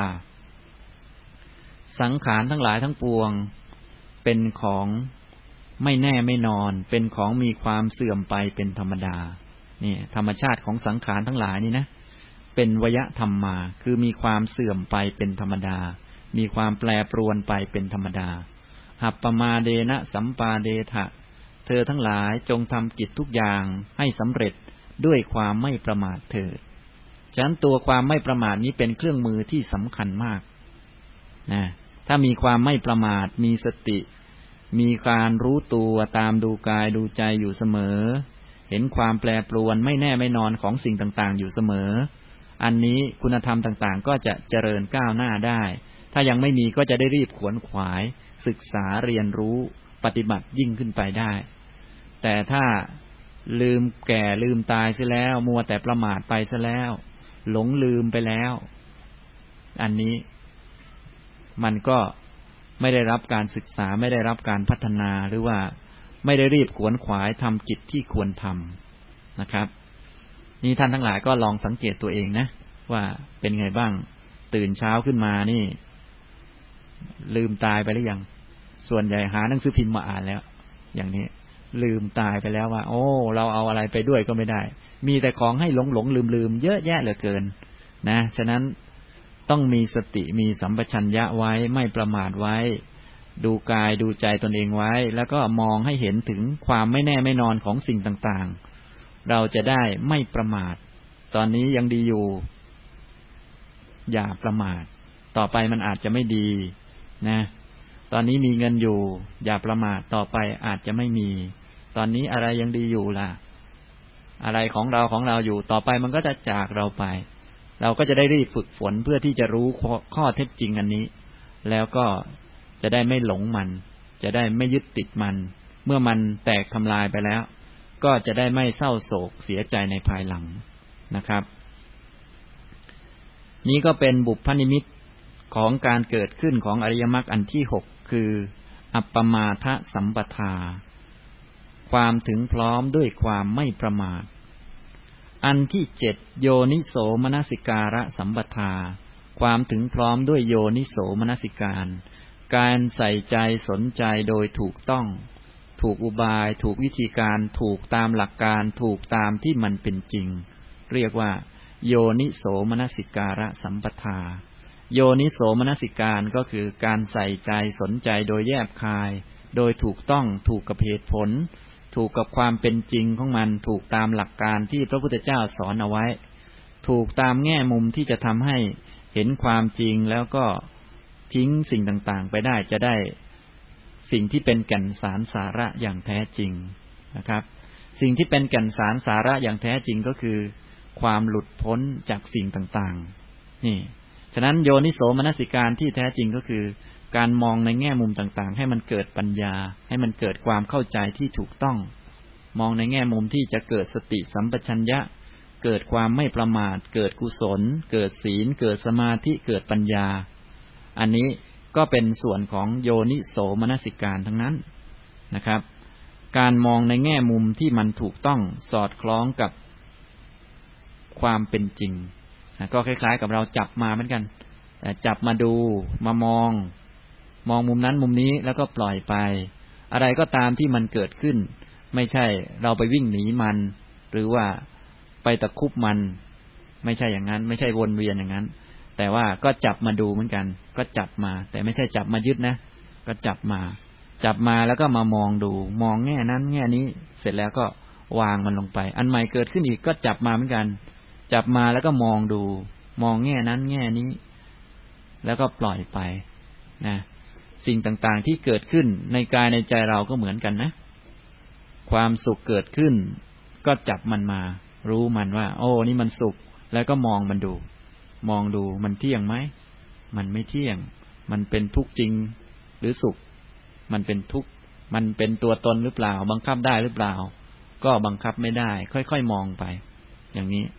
สังขารทั้งหลายทั้งปวงเป็นของไม่แน่ไม่นอนเป็นของมีความเสื่อมไปเป็นธรรมดานี่ธรรมชาติของสังขารทั้งหลายนี่นะเป็นวยธรรมมาคือมีความเสื่อมไปเป็นธรรมดามีความแปรปรวนไปเป็นธรรมดาหัปปมาเดนะสัมปาเดทะเธอทั้งหลายจงทำกิจทุกอย่างให้สำเร็จด้วยความไม่ประมาทเถิดฉะนั้นตัวความไม่ประมาทนี้เป็นเครื่องมือที่สำคัญมากนะถ้ามีความไม่ประมาทมีสติมีการรู้ตัวตามดูกายดูใจอยู่เสมอเห็นความแปรปรวนไม่แน่ไม่นอนของสิ่งต่างๆอยู่เสมออันนี้คุณธรรมต่างๆก็จะเจริญก้าวหน้าได้ถ้ายังไม่มีก็จะได้รีบขวนขวายศึกษาเรียนรู้ปฏิบัติยิ่งขึ้นไปได้แต่ถ้าลืมแก่ลืมตายซะแล้วมัวแต่ประมาทไปซะแล้วหลงลืมไปแล้วอันนี้มันก็ไม่ได้รับการศึกษาไม่ได้รับการพัฒนาหรือว่าไม่ได้รีบขวนขวายทำกิจที่ควรทำนะครับนี่ท่านทั้งหลายก็ลองสังเกตตัวเองนะว่าเป็นไงบ้างตื่นเช้าขึ้นมานี่ลืมตายไปหรือยังส่วนใหญ่หาหนังสือพิมพ์มาอ่านแล้วอย่างนี้ลืมตายไปแล้วว่าโอ้เราเอาอะไรไปด้วยก็ไม่ได้มีแต่ของให้หลงลืมเยอะแยะเหลือเกินนะฉะนั้นต้องมีสติมีสัมปชัญญะไว้ไม่ประมาทไว้ดูกายดูใจตนเองไว้แล้วก็มองให้เห็นถึงความไม่แน่ไม่นอนของสิ่งต่างๆเราจะได้ไม่ประมาทตอนนี้ยังดีอยู่อย่าประมาทต่อไปมันอาจจะไม่ดีนะตอนนี้มีเงินอยู่อย่าประมาทต่อไปอาจจะไม่มีตอนนี้อะไรยังดีอยู่ล่ะอะไรของเราอยู่ต่อไปมันก็จะจากเราไปเราก็จะได้รีบฝึกฝนเพื่อที่จะรู้ข้อเท็จจริงอันนี้แล้วก็จะได้ไม่หลงมันจะได้ไม่ยึดติดมันเมื่อมันแตกทำลายไปแล้วก็จะได้ไม่เศร้าโศกเสียใจในภายหลังนะครับนี้ก็เป็นบุพพนิมิตของการเกิดขึ้นของอริยมรรคอันที่6คืออัปปมาทสัมปทาความถึงพร้อมด้วยความไม่ประมาทอันที่7โยนิโสมนสิการะสัมปทาความถึงพร้อมด้วยโยนิโสมนสิการการใส่ใจสนใจโดยถูกต้องถูกอุบายถูกวิธีการถูกตามหลักการถูกตามที่มันเป็นจริงเรียกว่าโยนิโสมนสิการะสัมปทาโยนิโสมนสิการก็คือการใส่ใจสนใจโดยแยบคายโดยถูกต้องถูกกับเหตุผลถูกกับความเป็นจริงของมันถูกตามหลักการที่พระพุทธเจ้าสอนเอาไว้ถูกตามแง่มุมที่จะทำให้เห็นความจริงแล้วก็ทิ้งสิ่งต่างๆไปได้จะได้สิ่งที่เป็นแก่นสารสาระอย่างแท้จริงนะครับสิ่งที่เป็นแก่นสารสาระอย่างแท้จริงก็คือความหลุดพ้นจากสิ่งต่างๆนี่ฉะนั้นโยนิโสมนสิการที่แท้จริงก็คือการมองในแง่มุมต่างๆให้มันเกิดปัญญาให้มันเกิดความเข้าใจที่ถูกต้องมองในแง่มุมที่จะเกิดสติสัมปชัญญะเกิดความไม่ประมาทเกิดกุศลเกิดศีลเกิดสมาธิเกิดปัญญาอันนี้ก็เป็นส่วนของโยนิโสมนสิการทั้งนั้นนะครับการมองในแง่มุมที่มันถูกต้องสอดคล้องกับความเป็นจริงก็คล้ายๆกับเราจับมาเหมือนกันจับมาดูมามองมุมนั้นมุมนี้แล้วก็ปล่อยไปอะไรก็ตามที่มันเกิดขึ้นไม่ใช่เราไปวิ่งหนีมันหรือว่าไปตะคุบมันไม่ใช่อย่างนั้นไม่ใช่วนเวียนอย่างนั้นแต่ว่าก็จับมาดูเหมือนกันก็จับมาแต่ไม่ใช่จับมายึดนะก็จับมาแล้วก็มามองดูมองแง่นั้นแง่นี้เสร็จแล้วก็วางมันลงไปอันใหม่เกิดขึ้นอีกก็จับมาเหมือนกันจับมาแล้วก็มองดูมองแง่นั้นแง่นี้แล้วก็ปล่อยไปนะสิ่งต่างๆที่เกิดขึ้นในกายในใจเราก็เหมือนกันนะความสุขเกิดขึ้นก็จับมันมารู้มันว่าโอ้นี่มันสุขแล้วก็มองมันดูมันเที่ยงไหมมันไม่เที่ยงมันเป็นทุกข์จริงหรือสุขมันเป็นทุกข์มันเป็นตัวตนหรือเปล่าบังคับได้หรือเปล่าก็บังคับไม่ได้ค่อยๆมองไปอย่างนี้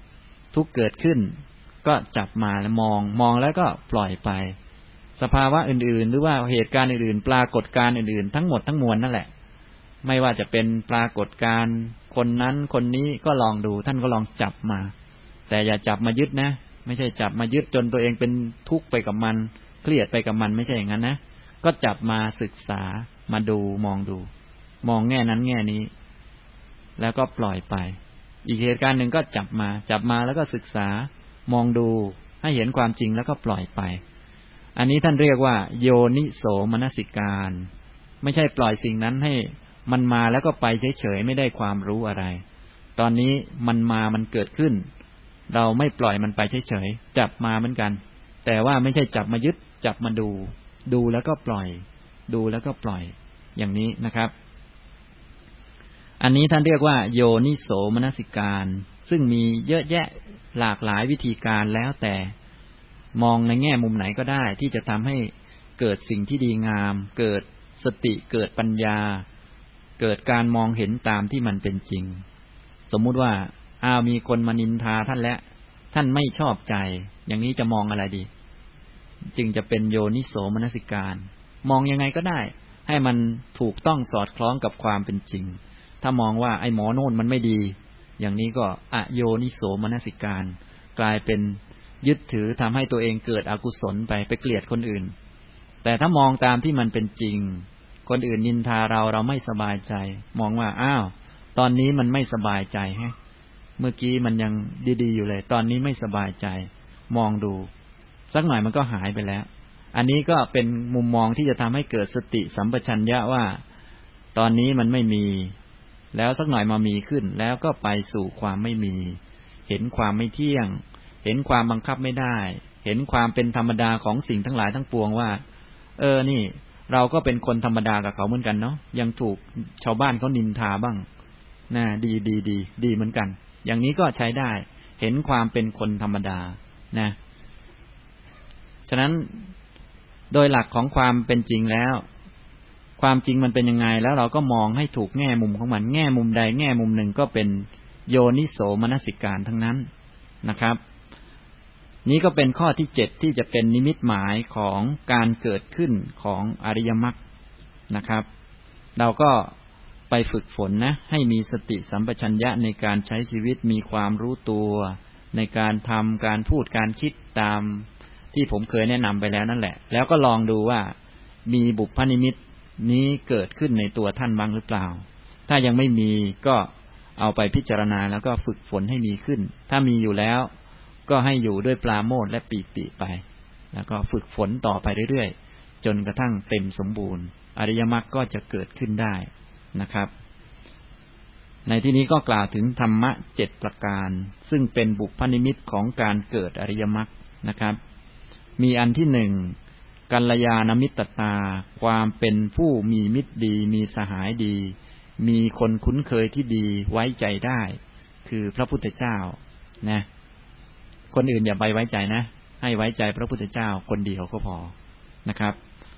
ทุกข์เกิดขึ้นก็จับมาแล้วมองแล้วก็ปล่อยไปสภาวะอื่นๆหรือว่าเหตุการณ์อื่นๆปรากฏการณ์อื่นๆทั้งหมดทั้งมวลนั่นแหละไม่ว่าจะเป็นปรากฏการณ์คนนั้นคนนี้ก็ลองดูท่านก็ลองจับมาแต่อย่าจับมายึดนะไม่ใช่จับมายึดจนตัวเองเป็นทุกข์ไปกับมันเครียดไปกับมันไม่ใช่อย่างนั้นนะก็จับมาศึกษามาดูมองแง่นั้นแง่นี้แล้วก็ปล่อยไปอีกเหตุการณ์หนึ่งก็จับมาแล้วก็ศึกษามองดูให้เห็นความจริงแล้วก็ปล่อยไปอันนี้ท่านเรียกว่าโยนิโสมนสิการไม่ใช่ปล่อยสิ่งนั้นให้มันมาแล้วก็ไปเฉยๆไม่ได้ความรู้อะไรตอนนี้มันเกิดขึ้นเราไม่ปล่อยมันไปเฉยๆจับมาเหมือนกันแต่ว่าไม่ใช่จับมายึดจับมาดูแล้วก็ปล่อยดูแล้วก็ปล่อยอย่างนี้นะครับอันนี้ท่านเรียกว่าโยนิโสมนสิการซึ่งมีเยอะแยะหลากหลายวิธีการแล้วแต่มองในแง่มุมไหนก็ได้ที่จะทำให้เกิดสิ่งที่ดีงามเกิดสติเกิดปัญญาเกิดการมองเห็นตามที่มันเป็นจริงสมมุติว่ามีคนมานินทาท่านและท่านไม่ชอบใจอย่างนี้จะมองอะไรดีจึงจะเป็นโยนิโสมนสิการมองยังไงก็ได้ให้มันถูกต้องสอดคล้องกับความเป็นจริงถ้ามองว่าไอ้หมอโน่นมันไม่ดีอย่างนี้ก็อโยนิโสมนสิการกลายเป็นยึดถือทำให้ตัวเองเกิดอกุศลไปเกลียดคนอื่นแต่ถ้ามองตามที่มันเป็นจริงคนอื่นนินทาเราไม่สบายใจมองว่าตอนนี้มันไม่สบายใจเมื่อกี้มันยังดีๆอยู่เลยตอนนี้ไม่สบายใจมองดูสักหน่อยมันก็หายไปแล้วอันนี้ก็เป็นมุมมองที่จะทำให้เกิดสติสัมปชัญญะว่าตอนนี้มันไม่มีแล้วสักหน่อยมามีขึ้นแล้วก็ไปสู่ความไม่มีเห็นความไม่เที่ยงเห็นความบังคับไม่ได้เห็นความเป็นธรรมดาของสิ่งทั้งหลายทั้งปวงว่านี่เราก็เป็นคนธรรมดากับเขาเหมือนกันเนาะยังถูกชาวบ้านเขานินทาบ้างน่าดีเหมือนกันอย่างนี้ก็ใช้ได้เห็นความเป็นคนธรรมดานะฉะนั้นโดยหลักของความเป็นจริงแล้วความจริงมันเป็นยังไงแล้วเราก็มองให้ถูกแง่มุมของมันแง่มุมใดแง่มุมหนึ่งก็เป็นโยนิโสมนสิการทั้งนั้นนะครับนี้ก็เป็นข้อที่7ที่จะเป็นนิมิตหมายของการเกิดขึ้นของอริยมรรคนะครับเราก็ไปฝึกฝนนะให้มีสติสัมปชัญญะในการใช้ชีวิตมีความรู้ตัวในการทำการพูดการคิดตามที่ผมเคยแนะนำไปแล้วนั่นแหละแล้วก็ลองดูว่ามีบุพนิมิตนี้เกิดขึ้นในตัวท่านบ้างหรือเปล่าถ้ายังไม่มีก็เอาไปพิจารณาแล้วก็ฝึกฝนให้มีขึ้นถ้ามีอยู่แล้วก็ให้อยู่ด้วยปราโมทย์และปีติไปแล้วก็ฝึกฝนต่อไปเรื่อยๆจนกระทั่งเต็มสมบูรณ์อริยมรรคก็จะเกิดขึ้นได้นะครับในที่นี้ก็กล่าวถึงธรรมะ7ประการซึ่งเป็นบุพนิมิตของการเกิดอริยมรรคนะครับมีอันที่1กัลยาณมิตรตาความเป็นผู้มีมิตรดีมีสหายดีมีคนคุ้นเคยที่ดีไว้ใจได้คือพระพุทธเจ้านะคนอื่นอย่าไปไว้ใจนะให้ไว้ใจพระพุทธเจ้าคนเดียวก็พอนะครับ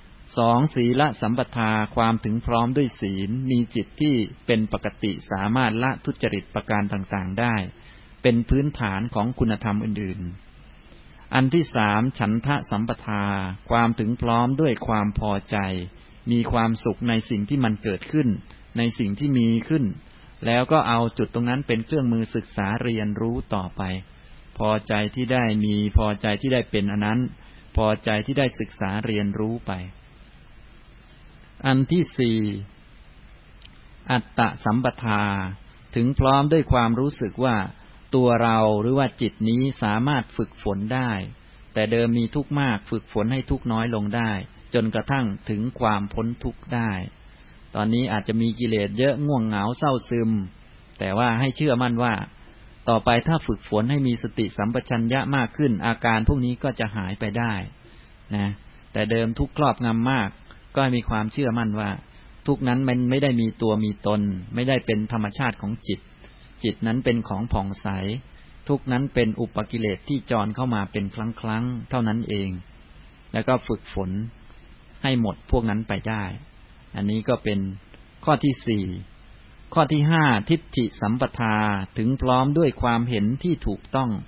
2ศีลสัมปทาความถึงพร้อมด้วยศีลมีจิตที่เป็นปกติสามารถละทุจริตประการต่างๆได้เป็นพื้นฐานของคุณธรรมอื่นๆอันที่3ฉันทะสัมปทาความถึงพร้อมด้วยความพอใจมีความสุขในสิ่งที่มันเกิดขึ้นในสิ่งที่มีขึ้นแล้วก็เอาจุดตรงนั้นเป็นเครื่องมือศึกษาเรียนรู้ต่อไปพอใจที่ได้มีพอใจที่ได้เป็นอันนั้นพอใจที่ได้ศึกษาเรียนรู้ไปอันที่4อัตตสัมปทาถึงพร้อมด้วยความรู้สึกว่าตัวเราหรือว่าจิตนี้สามารถฝึกฝนได้แต่เดิมมีทุกข์มากฝึกฝนให้ทุกข์น้อยลงได้จนกระทั่งถึงความพ้นทุกข์ได้ตอนนี้อาจจะมีกิเลสเยอะง่วงเหงาเศร้าซึมแต่ว่าให้เชื่อมั่นว่าต่อไปถ้าฝึกฝนให้มีสติสัมปชัญญะมากขึ้นอาการพวกนี้ก็จะหายไปได้นะแต่เดิมทุกข์ครอบงำมากก็ให้มีความเชื่อมั่นว่าทุกนั้นมันไม่ได้มีตัวมีตนไม่ได้เป็นธรรมชาติของจิตจิตนั้นเป็นของผ่องใสทุกนั้นเป็นอุปกิเลสที่จรเข้ามาเป็นครั้งๆเท่านั้นเองแล้วก็ฝึกฝนให้หมดพวกนั้นไปได้อันนี้ก็เป็นข้อที่4ข้อที่5ทิฏฐิสัมปทาถึงพร้อมด้วยความเห็นที่ถูกต้อง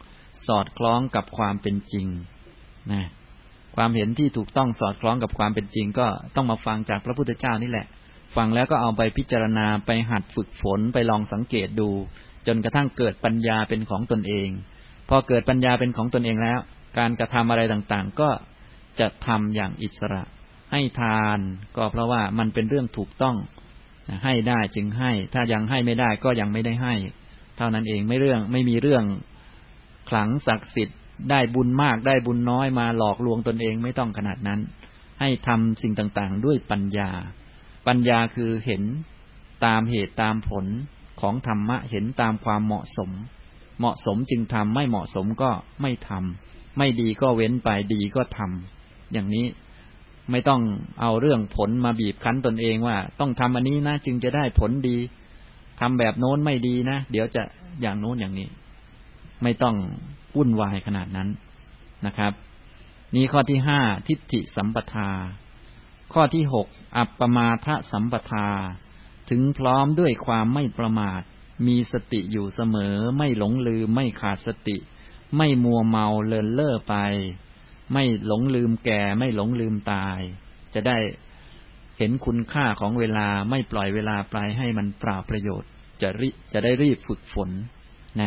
สอดคล้องกับความเป็นจริงนะความเห็นที่ถูกต้องสอดคล้องกับความเป็นจริงก็ต้องมาฟังจากพระพุทธเจ้านี่แหละฟังแล้วก็เอาไปพิจารณาไปหัดฝึกฝนไปลองสังเกตดูจนกระทั่งเกิดปัญญาเป็นของตนเองพอเกิดปัญญาเป็นของตนเองแล้วการกระทำอะไรต่างๆก็จะทำอย่างอิสระให้ทานก็เพราะว่ามันเป็นเรื่องถูกต้องให้ได้จึงให้ถ้ายังให้ไม่ได้ก็ยังไม่ได้ให้เท่านั้นเองไม่มีเรื่องขลังศักดิ์สิทธิ์ได้บุญมากได้บุญน้อยมาหลอกลวงตนเองไม่ต้องขนาดนั้นให้ทำสิ่งต่างๆด้วยปัญญาคือเห็นตามเหตุตามผลของธรรมะเห็นตามความเหมาะสมจึงทำไม่เหมาะสมก็ไม่ทำไม่ดีก็เว้นไปดีก็ทำอย่างนี้ไม่ต้องเอาเรื่องผลมาบีบคั้นตนเองว่าต้องทำอันนี้นะจึงจะได้ผลดีทำแบบโน้นไม่ดีนะเดี๋ยวจะอย่างโน้นอย่างนี้ไม่ต้องวุ่นวายขนาดนั้นนะครับนี่ข้อที่5ทิฏฐิสัมปทาข้อที่6อัปปมาทสัมปทาถึงพร้อมด้วยความไม่ประมาทมีสติอยู่เสมอไม่หลงลืมไม่ขาดสติไม่มัวเมาเลินเล่อไปไม่หลงลืมแก่ไม่หลงลืมตายจะได้เห็นคุณค่าของเวลาไม่ปล่อยเวลาไปให้มันเปล่าประโยชน์จะได้รีบฝึกฝนนะ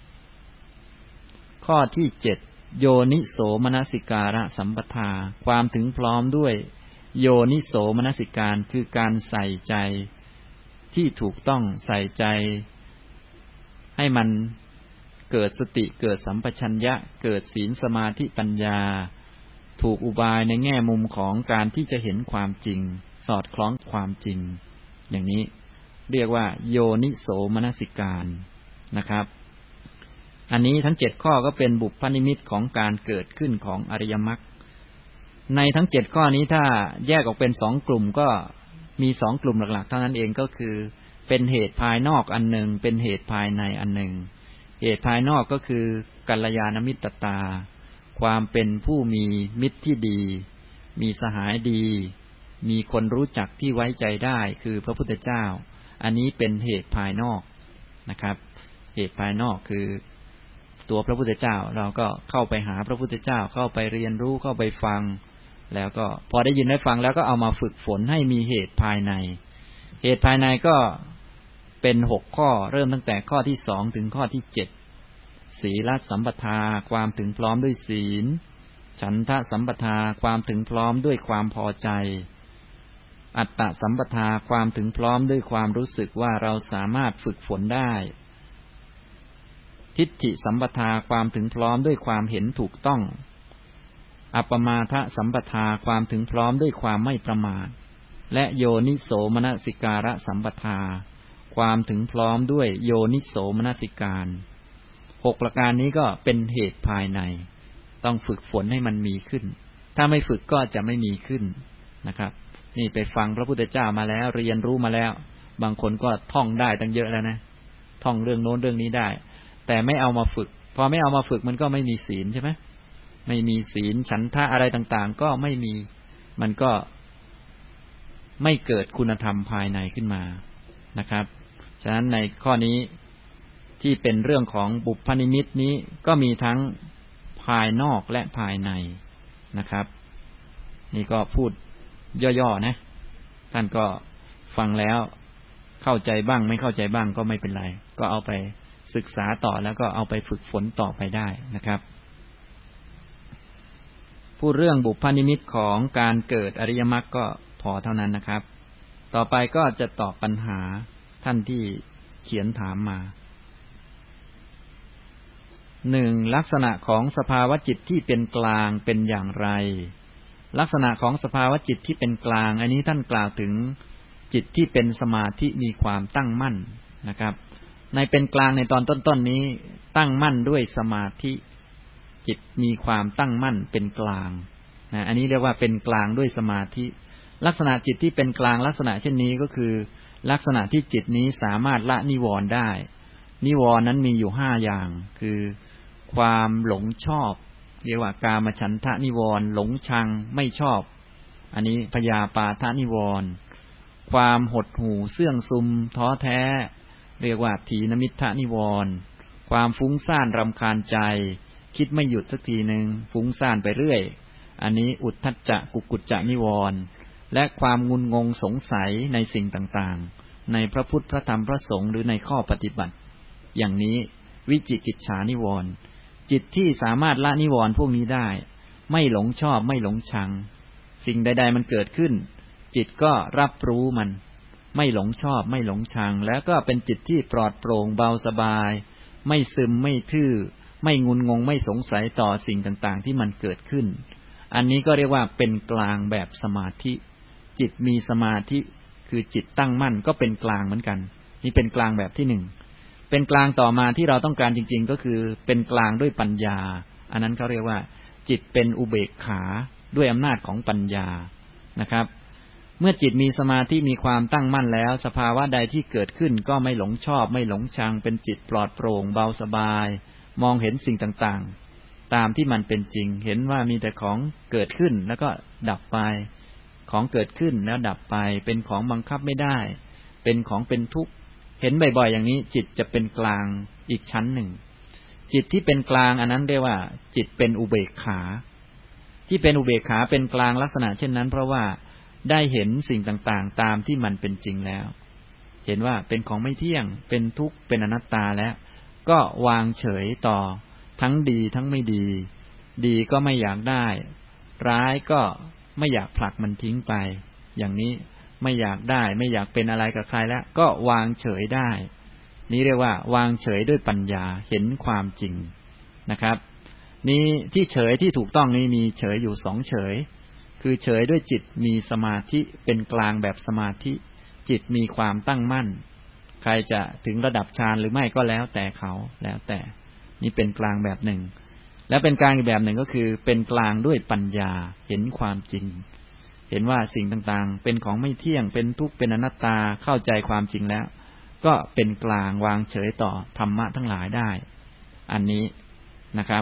ข้อที่7โยนิโสมนสิการะสัมปทาความถึงพร้อมด้วยโยนิโสมนสิการคือการใส่ใจที่ถูกต้องใส่ใจให้มันเกิดสติเกิดสัมปชัญญะเกิดศีลสมาธิปัญญาถูกอุบายในแง่มุมของการที่จะเห็นความจริงสอดคล้องความจริงอย่างนี้เรียกว่าโยนิโสมนสิการนะครับอันนี้ทั้ง7ข้อก็เป็นบุพนิมิตของการเกิดขึ้นของอริยมรรคในทั้ง7ข้อนี้ถ้าแยกออกเป็น2กลุ่มก็มี2กลุ่มหลักๆเท่านั้นเองก็คือเป็นเหตุภายนอกอันหนึ่งเป็นเหตุภายในอันหนึ่งเหตุภายนอกก็คือกัลยาณมิตรตาความเป็นผู้มีมิตรที่ดีมีสหายดีมีคนรู้จักที่ไว้ใจได้คือพระพุทธเจ้าอันนี้เป็นเหตุภายนอกนะครับเหตุภายนอกคือตัวพระพุทธเจ้าเราก็เข้าไปหาพระพุทธเจ้าเข้าไปเรียนรู้เข้าไปฟังแล้วก็พอได้ยินได้ฟังแล้วก็เอามาฝึกฝนให้มีเหตุภายในเหตุภายในก็เป็น6ข้อเริ่มตั้งแต่ข้อที่2ถึงข้อที่7ศีลสัมปทาความถึงพร้อมด้วยศีลฉันทะสัมปทาความถึงพร้อมด้วยความพอใจอัตตสัมปทาความถึงพร้อมด้วยความรู้สึกว่าเราสามารถฝึกฝนได้ทิฏฐิสัมปทาความถึงพร้อมด้วยความเห็นถูกต้องอัปปมาทสัมปทาความถึงพร้อมด้วยความไม่ประมาทและโยนิโสมนสิการะสัมปทาความถึงพร้อมด้วยโยนิโสมนสิการ6ประการนี้ก็เป็นเหตุภายในต้องฝึกฝนให้มันมีขึ้นถ้าไม่ฝึกก็จะไม่มีขึ้นนะครับนี่ไปฟังพระพุทธเจ้ามาแล้วเรียนรู้มาแล้วบางคนก็ท่องได้ตั้งเยอะแล้วนะท่องเรื่องโน้นเรื่องนี้ได้แต่ไม่เอามาฝึกพอไม่เอามาฝึกมันก็ไม่มีศีลใช่ไหมไม่มีศีลฉันทะอะไรต่างๆก็ไม่มีมันก็ไม่เกิดคุณธรรมภายในขึ้นมานะครับฉะนั้นในข้อนี้ที่เป็นเรื่องของบุพนิมิตนี้ก็มีทั้งภายนอกและภายในนะครับนี่ก็พูดย่อๆนะท่านก็ฟังแล้วเข้าใจบ้างไม่เข้าใจบ้างก็ไม่เป็นไรก็เอาไปศึกษาต่อแล้วก็เอาไปฝึกฝนต่อไปได้นะครับพูดเรื่องบุพนิมิตของการเกิดอริยมรรคก็พอเท่านั้นนะครับต่อไปก็จะตอบปัญหาท่านที่เขียนถามมา1ลักษณะของสภาวะจิตที่เป็นกลางเป็นอย่างไรลักษณะของสภาวะจิตที่เป็นกลางอันนี้ท่านกล่าวถึงจิตที่เป็นสมาธิมีความตั้งมั่นนะครับในเป็นกลางในตอนต้นๆนี้ตั้งมั่นด้วยสมาธิจิตมีความตั้งมั่นเป็นกลางอันนี้เรียกว่าเป็นกลางด้วยสมาธิลักษณะจิตที่เป็นกลางลักษณะเช่นนี้ก็คือลักษณะที่จิตนี้สามารถละนิวรณ์ได้นิวรณ์นั้นมีอยู่5อย่างคือความหลงชอบเรียกว่ากามฉันทะนิวรณ์หลงชังไม่ชอบอันนี้พยาปาทะนิวรณ์ความหดหู่เสื่องซึมท้อแท้เรียกว่าถีนมิทธะนิวรณ์ความฟุ้งซ่านรำคาญใจคิดไม่หยุดสักทีนึงฟุ้งซ่านไปเรื่อยอันนี้อุทธัจจะกุกุจจะนิวรณ์และความงุนงงสงสัยในสิ่งต่างๆในพระพุทธพระธรรมพระสงฆ์หรือในข้อปฏิบัติอย่างนี้วิจิกิจฉานิวรณ์จิตที่สามารถละนิวรณ์พวกนี้ได้ไม่หลงชอบไม่หลงชังสิ่งใดๆมันเกิดขึ้นจิตก็รับรู้มันไม่หลงชอบไม่หลงชังแล้วก็เป็นจิตที่ปลอดโปร่งเบาสบายไม่ซึมไม่ทื่อไม่งุนงงไม่สงสัยต่อสิ่งต่างๆที่มันเกิดขึ้นอันนี้ก็เรียกว่าเป็นกลางแบบสมาธิจิตมีสมาธิคือจิตตั้งมั่นก็เป็นกลางเหมือนกันนี่เป็นกลางแบบที่หนึ่งเป็นกลางต่อมาที่เราต้องการจริงๆก็คือเป็นกลางด้วยปัญญาอันนั้นเขาเรียกว่าจิตเป็นอุเบกขาด้วยอำนาจของปัญญานะครับเมื่อจิตมีสมาธิมีความตั้งมั่นแล้วสภาวะใดที่เกิดขึ้นก็ไม่หลงชอบไม่หลงชังเป็นจิตปลอดโปร่งเบาสบายมองเห็นสิ่งต่างๆตามที่มันเป็นจริงเห็นว่ามีแต่ของเกิดขึ้นแล้วก็ดับไปของเกิดขึ้นแล้วดับไปเป็นของบังคับไม่ได้เป็นของเป็นทุกข์เห็นบ่อยๆอย่างนี้จิตจะเป็นกลางอีกชั้นหนึ่งจิตที่เป็นกลางอันนั้นเรียกว่าจิตเป็นอุเบกขาที่เป็นอุเบกขาเป็นกลางลักษณะเช่นนั้นเพราะว่าได้เห็นสิ่งต่างๆตามที่มันเป็นจริงแล้วเห็นว่าเป็นของไม่เที่ยงเป็นทุกข์เป็นอนัตตาแล้วก็วางเฉยต่อทั้งดีทั้งไม่ดีดีก็ไม่อยากได้ร้ายก็ไม่อยากผลักมันทิ้งไปอย่างนี้ไม่อยากได้ไม่อยากเป็นอะไรกับใครแล้วก็วางเฉยได้นี้เรียกว่าวางเฉยด้วยปัญญาเห็นความจริงนะครับนี้ที่เฉยที่ถูกต้องนี้มีเฉยอยู่สองเฉยคือเฉยด้วยจิตมีสมาธิเป็นกลางแบบสมาธิจิตมีความตั้งมั่นใครจะถึงระดับฌานหรือไม่ก็แล้วแต่เขาแล้วแต่นี่เป็นกลางแบบหนึ่งและเป็นกลางอีกแบบหนึ่งก็คือเป็นกลางด้วยปัญญาเห็นความจริงเห็นว่าสิ่งต่างๆเป็นของไม่เที่ยงเป็นทุกข์เป็นอนัตตาเข้าใจความจริงแล้วก็เป็นกลางวางเฉยต่อธรรมะทั้งหลายได้อันนี้นะครับ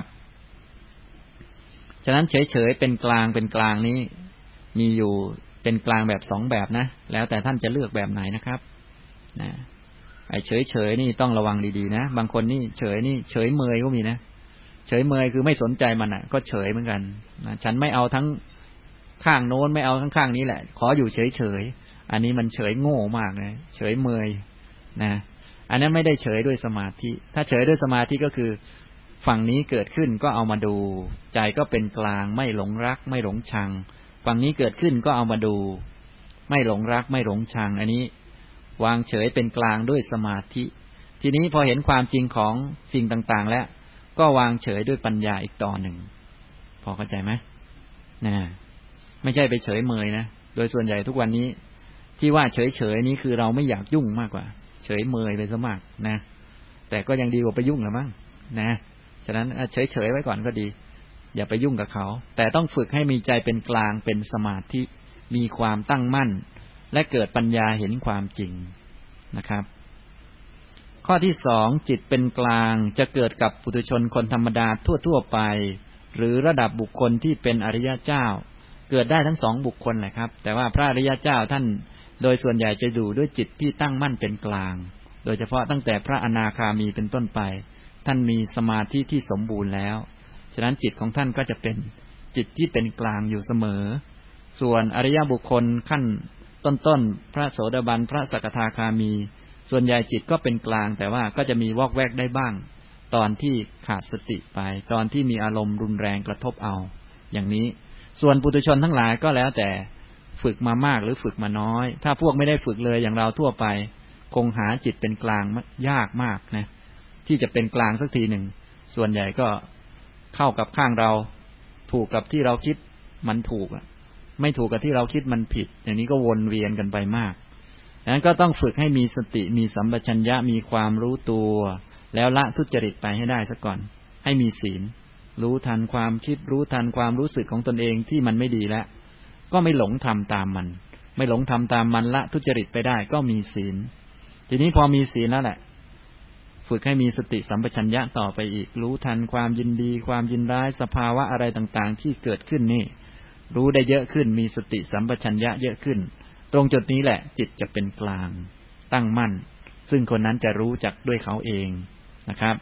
ฉะนั้นเฉยๆเป็นกลางนี้มีอยู่เป็นกลางแบบสองแบบนะแล้วแต่ท่านจะเลือกแบบไหนนะครับนะไอ้เฉยๆนี่ต้องระวังดีๆนะบางคนนี่เฉยนี่เฉยเมยก็มีนะเฉยเมยคือไม่สนใจมันอ่ะก็เฉยเหมือนกันนะฉันไม่เอาทั้งข้างโน้นไม่เอาทั้งข้างนี้แหละขออยู่เฉยๆอันนี้มันเฉยโง่มากนะเฉยเมยนะอันนั้นไม่ได้เฉยด้วยสมาธิถ้าเฉยด้วยสมาธิก็คือฝั่งนี้เกิดขึ้นก็เอามาดูใจก็เป็นกลางไม่หลงรักไม่หลงชังฝั่งนี้เกิดขึ้นก็เอามาดูไม่หลงรักไม่หลงชังอันนี้วางเฉยเป็นกลางด้วยสมาธิทีนี้พอเห็นความจริงของสิ่งต่างๆแล้วก็วางเฉยด้วยปัญญาอีกต่อหนึ่งพอเข้าใจไหมนะไม่ใช่ไปเฉยเมยนะโดยส่วนใหญ่ทุกวันนี้ที่ว่าเฉยเฉยนี้คือเราไม่อยากยุ่งมากกว่าเฉยเมยไปซะมากนะแต่ก็ยังดีกว่าไปยุ่งหรือมั้งนะฉะนั้นเฉยเฉยไว้ก่อนก็ดีอย่าไปยุ่งกับเขาแต่ต้องฝึกให้มีใจเป็นกลางเป็นสมาธิมีความตั้งมั่นและเกิดปัญญาเห็นความจริงนะครับข้อที่สองจิตเป็นกลางจะเกิดกับปุถุชนคนธรรมดาทั่วๆไปหรือระดับบุคคลที่เป็นอริยเจ้าเกิดได้ทั้งสองบุคคลแหละครับแต่ว่าพระอริยเจ้าท่านโดยส่วนใหญ่จะดูด้วยจิตที่ตั้งมั่นเป็นกลางโดยเฉพาะตั้งแต่พระอนาคามีเป็นต้นไปท่านมีสมาธิที่สมบูรณ์แล้วฉะนั้นจิตของท่านก็จะเป็นจิตที่เป็นกลางอยู่เสมอส่วนอริยบุคคลขั้นต้นๆพระโสดาบันพระสกทาคามีส่วนใหญ่จิตก็เป็นกลางแต่ว่าก็จะมีวอกแวกได้บ้างตอนที่ขาดสติไปตอนที่มีอารมณ์รุนแรงกระทบเอาอย่างนี้ส่วนปุถุชนทั้งหลายก็แล้วแต่ฝึกมามากหรือฝึกมาน้อยถ้าพวกไม่ได้ฝึกเลยอย่างเราทั่วไปคงหาจิตเป็นกลางยากมากนะที่จะเป็นกลางสักทีหนึ่งส่วนใหญ่ก็เข้ากับข้างเราถูกกับที่เราคิดมันถูกไม่ถูกกับที่เราคิดมันผิดอย่างนี้ก็วนเวียนกันไปมากดังนั้นก็ต้องฝึกให้มีสติมีสัมปชัญญะมีความรู้ตัวแล้วละทุจริตไปให้ได้ซะก่อนให้มีศีลรู้ทันความคิดรู้ทันความรู้สึกของตนเองที่มันไม่ดีแล้วก็ไม่หลงทำตามมันไม่หลงทำตามมันละทุจริตไปได้ก็มีศีลทีนี้พอมีศีลแล้วแหละฝึกให้มีสติสัมปชัญญะต่อไปอีกรู้ทันความยินดีความยินร้ายสภาวะอะไรต่างๆที่เกิดขึ้นนี่รู้ได้เยอะขึ้นมีสติสัมปชัญญะเยอะขึ้นตรงจุดนี้แหละจิตจะเป็นกลางตั้งมั่นซึ่งคนนั้นจะรู้จักด้วยเขาเองนะครับ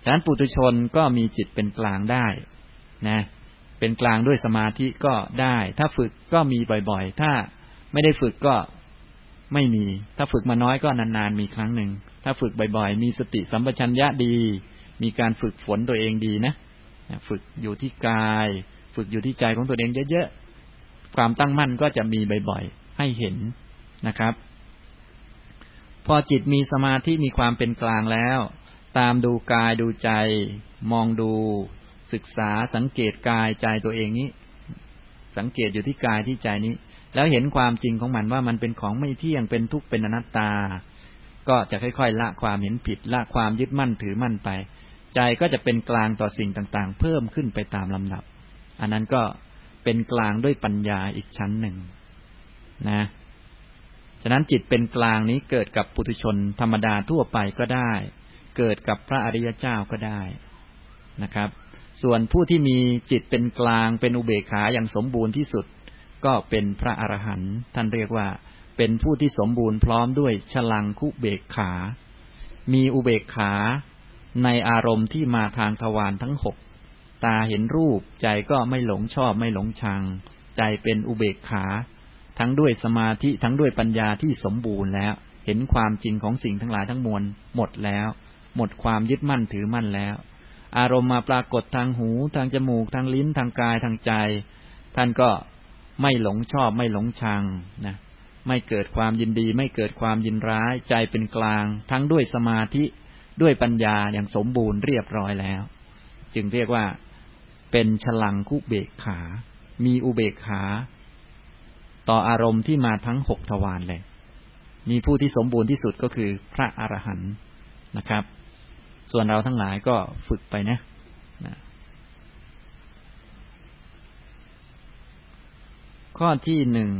ฉะนั้นปุถุชนก็มีจิตเป็นกลางได้นะเป็นกลางด้วยสมาธิก็ได้ถ้าฝึกก็มีบ่อยๆถ้าไม่ได้ฝึกก็ไม่มีถ้าฝึกมาน้อยก็นานๆมีครั้งหนึ่งถ้าฝึกบ่อยๆมีสติสัมปชัญญะดีมีการฝึกฝนตัวเองดีนะฝึกอยู่ที่กายฝึกอยู่ที่ใจของตัวเองเยอะๆความตั้งมั่นก็จะมีบ่อยๆให้เห็นนะครับพอจิตมีสมาธิมีความเป็นกลางแล้วตามดูกายดูใจมองดูศึกษาสังเกตกายใจตัวเองนี้สังเกตอยู่ที่กายที่ใจนี้แล้วเห็นความจริงของมันว่ามันเป็นของไม่เที่ยงเป็นทุกข์เป็นอนัตตาก็จะค่อยๆละความเห็นผิดละความยึดมั่นถือมั่นไปใจก็จะเป็นกลางต่อสิ่งต่างๆเพิ่มขึ้นไปตามลำดับอันนั้นก็เป็นกลางด้วยปัญญาอีกชั้นหนึ่งนะฉะนั้นจิตเป็นกลางนี้เกิดกับปุถุชนธรรมดาทั่วไปก็ได้เกิดกับพระอริยเจ้าก็ได้นะครับส่วนผู้ที่มีจิตเป็นกลางเป็นอุเบกขาอย่างสมบูรณ์ที่สุดก็เป็นพระอรหันต์ท่านเรียกว่าเป็นผู้ที่สมบูรณ์พร้อมด้วยฉลังคุเบกขามีอุเบกขาในอารมณ์ที่มาทางทวารทั้ง6ตาเห็นรูปใจก็ไม่หลงชอบไม่หลงชังใจเป็นอุเบกขาทั้งด้วยสมาธิทั้งด้วยปัญญาที่สมบูรณ์แล้วเห็นความจริงของสิ่งทั้งหลายทั้งมวลหมดแล้วหมดความยึดมั่นถือมั่นแล้วอารมณ์มาปรากฏทางหูทางจมูกทางลิ้นทางกายทางใจท่านก็ไม่หลงชอบไม่หลงชังนะไม่เกิดความยินดีไม่เกิดความยินร้ายใจเป็นกลางทั้งด้วยสมาธิด้วยปัญญาอย่างสมบูรณ์เรียบร้อยแล้วจึงเรียกว่าเป็นฉลังคุเบกขามีอุเบกขาต่ออารมณ์ที่มาทั้ง6ทวารเลยมีผู้ที่สมบูรณ์ที่สุดก็คือพระอรหันต์นะครับส่วนเราทั้งหลายก็ฝึกไปนะข้อที่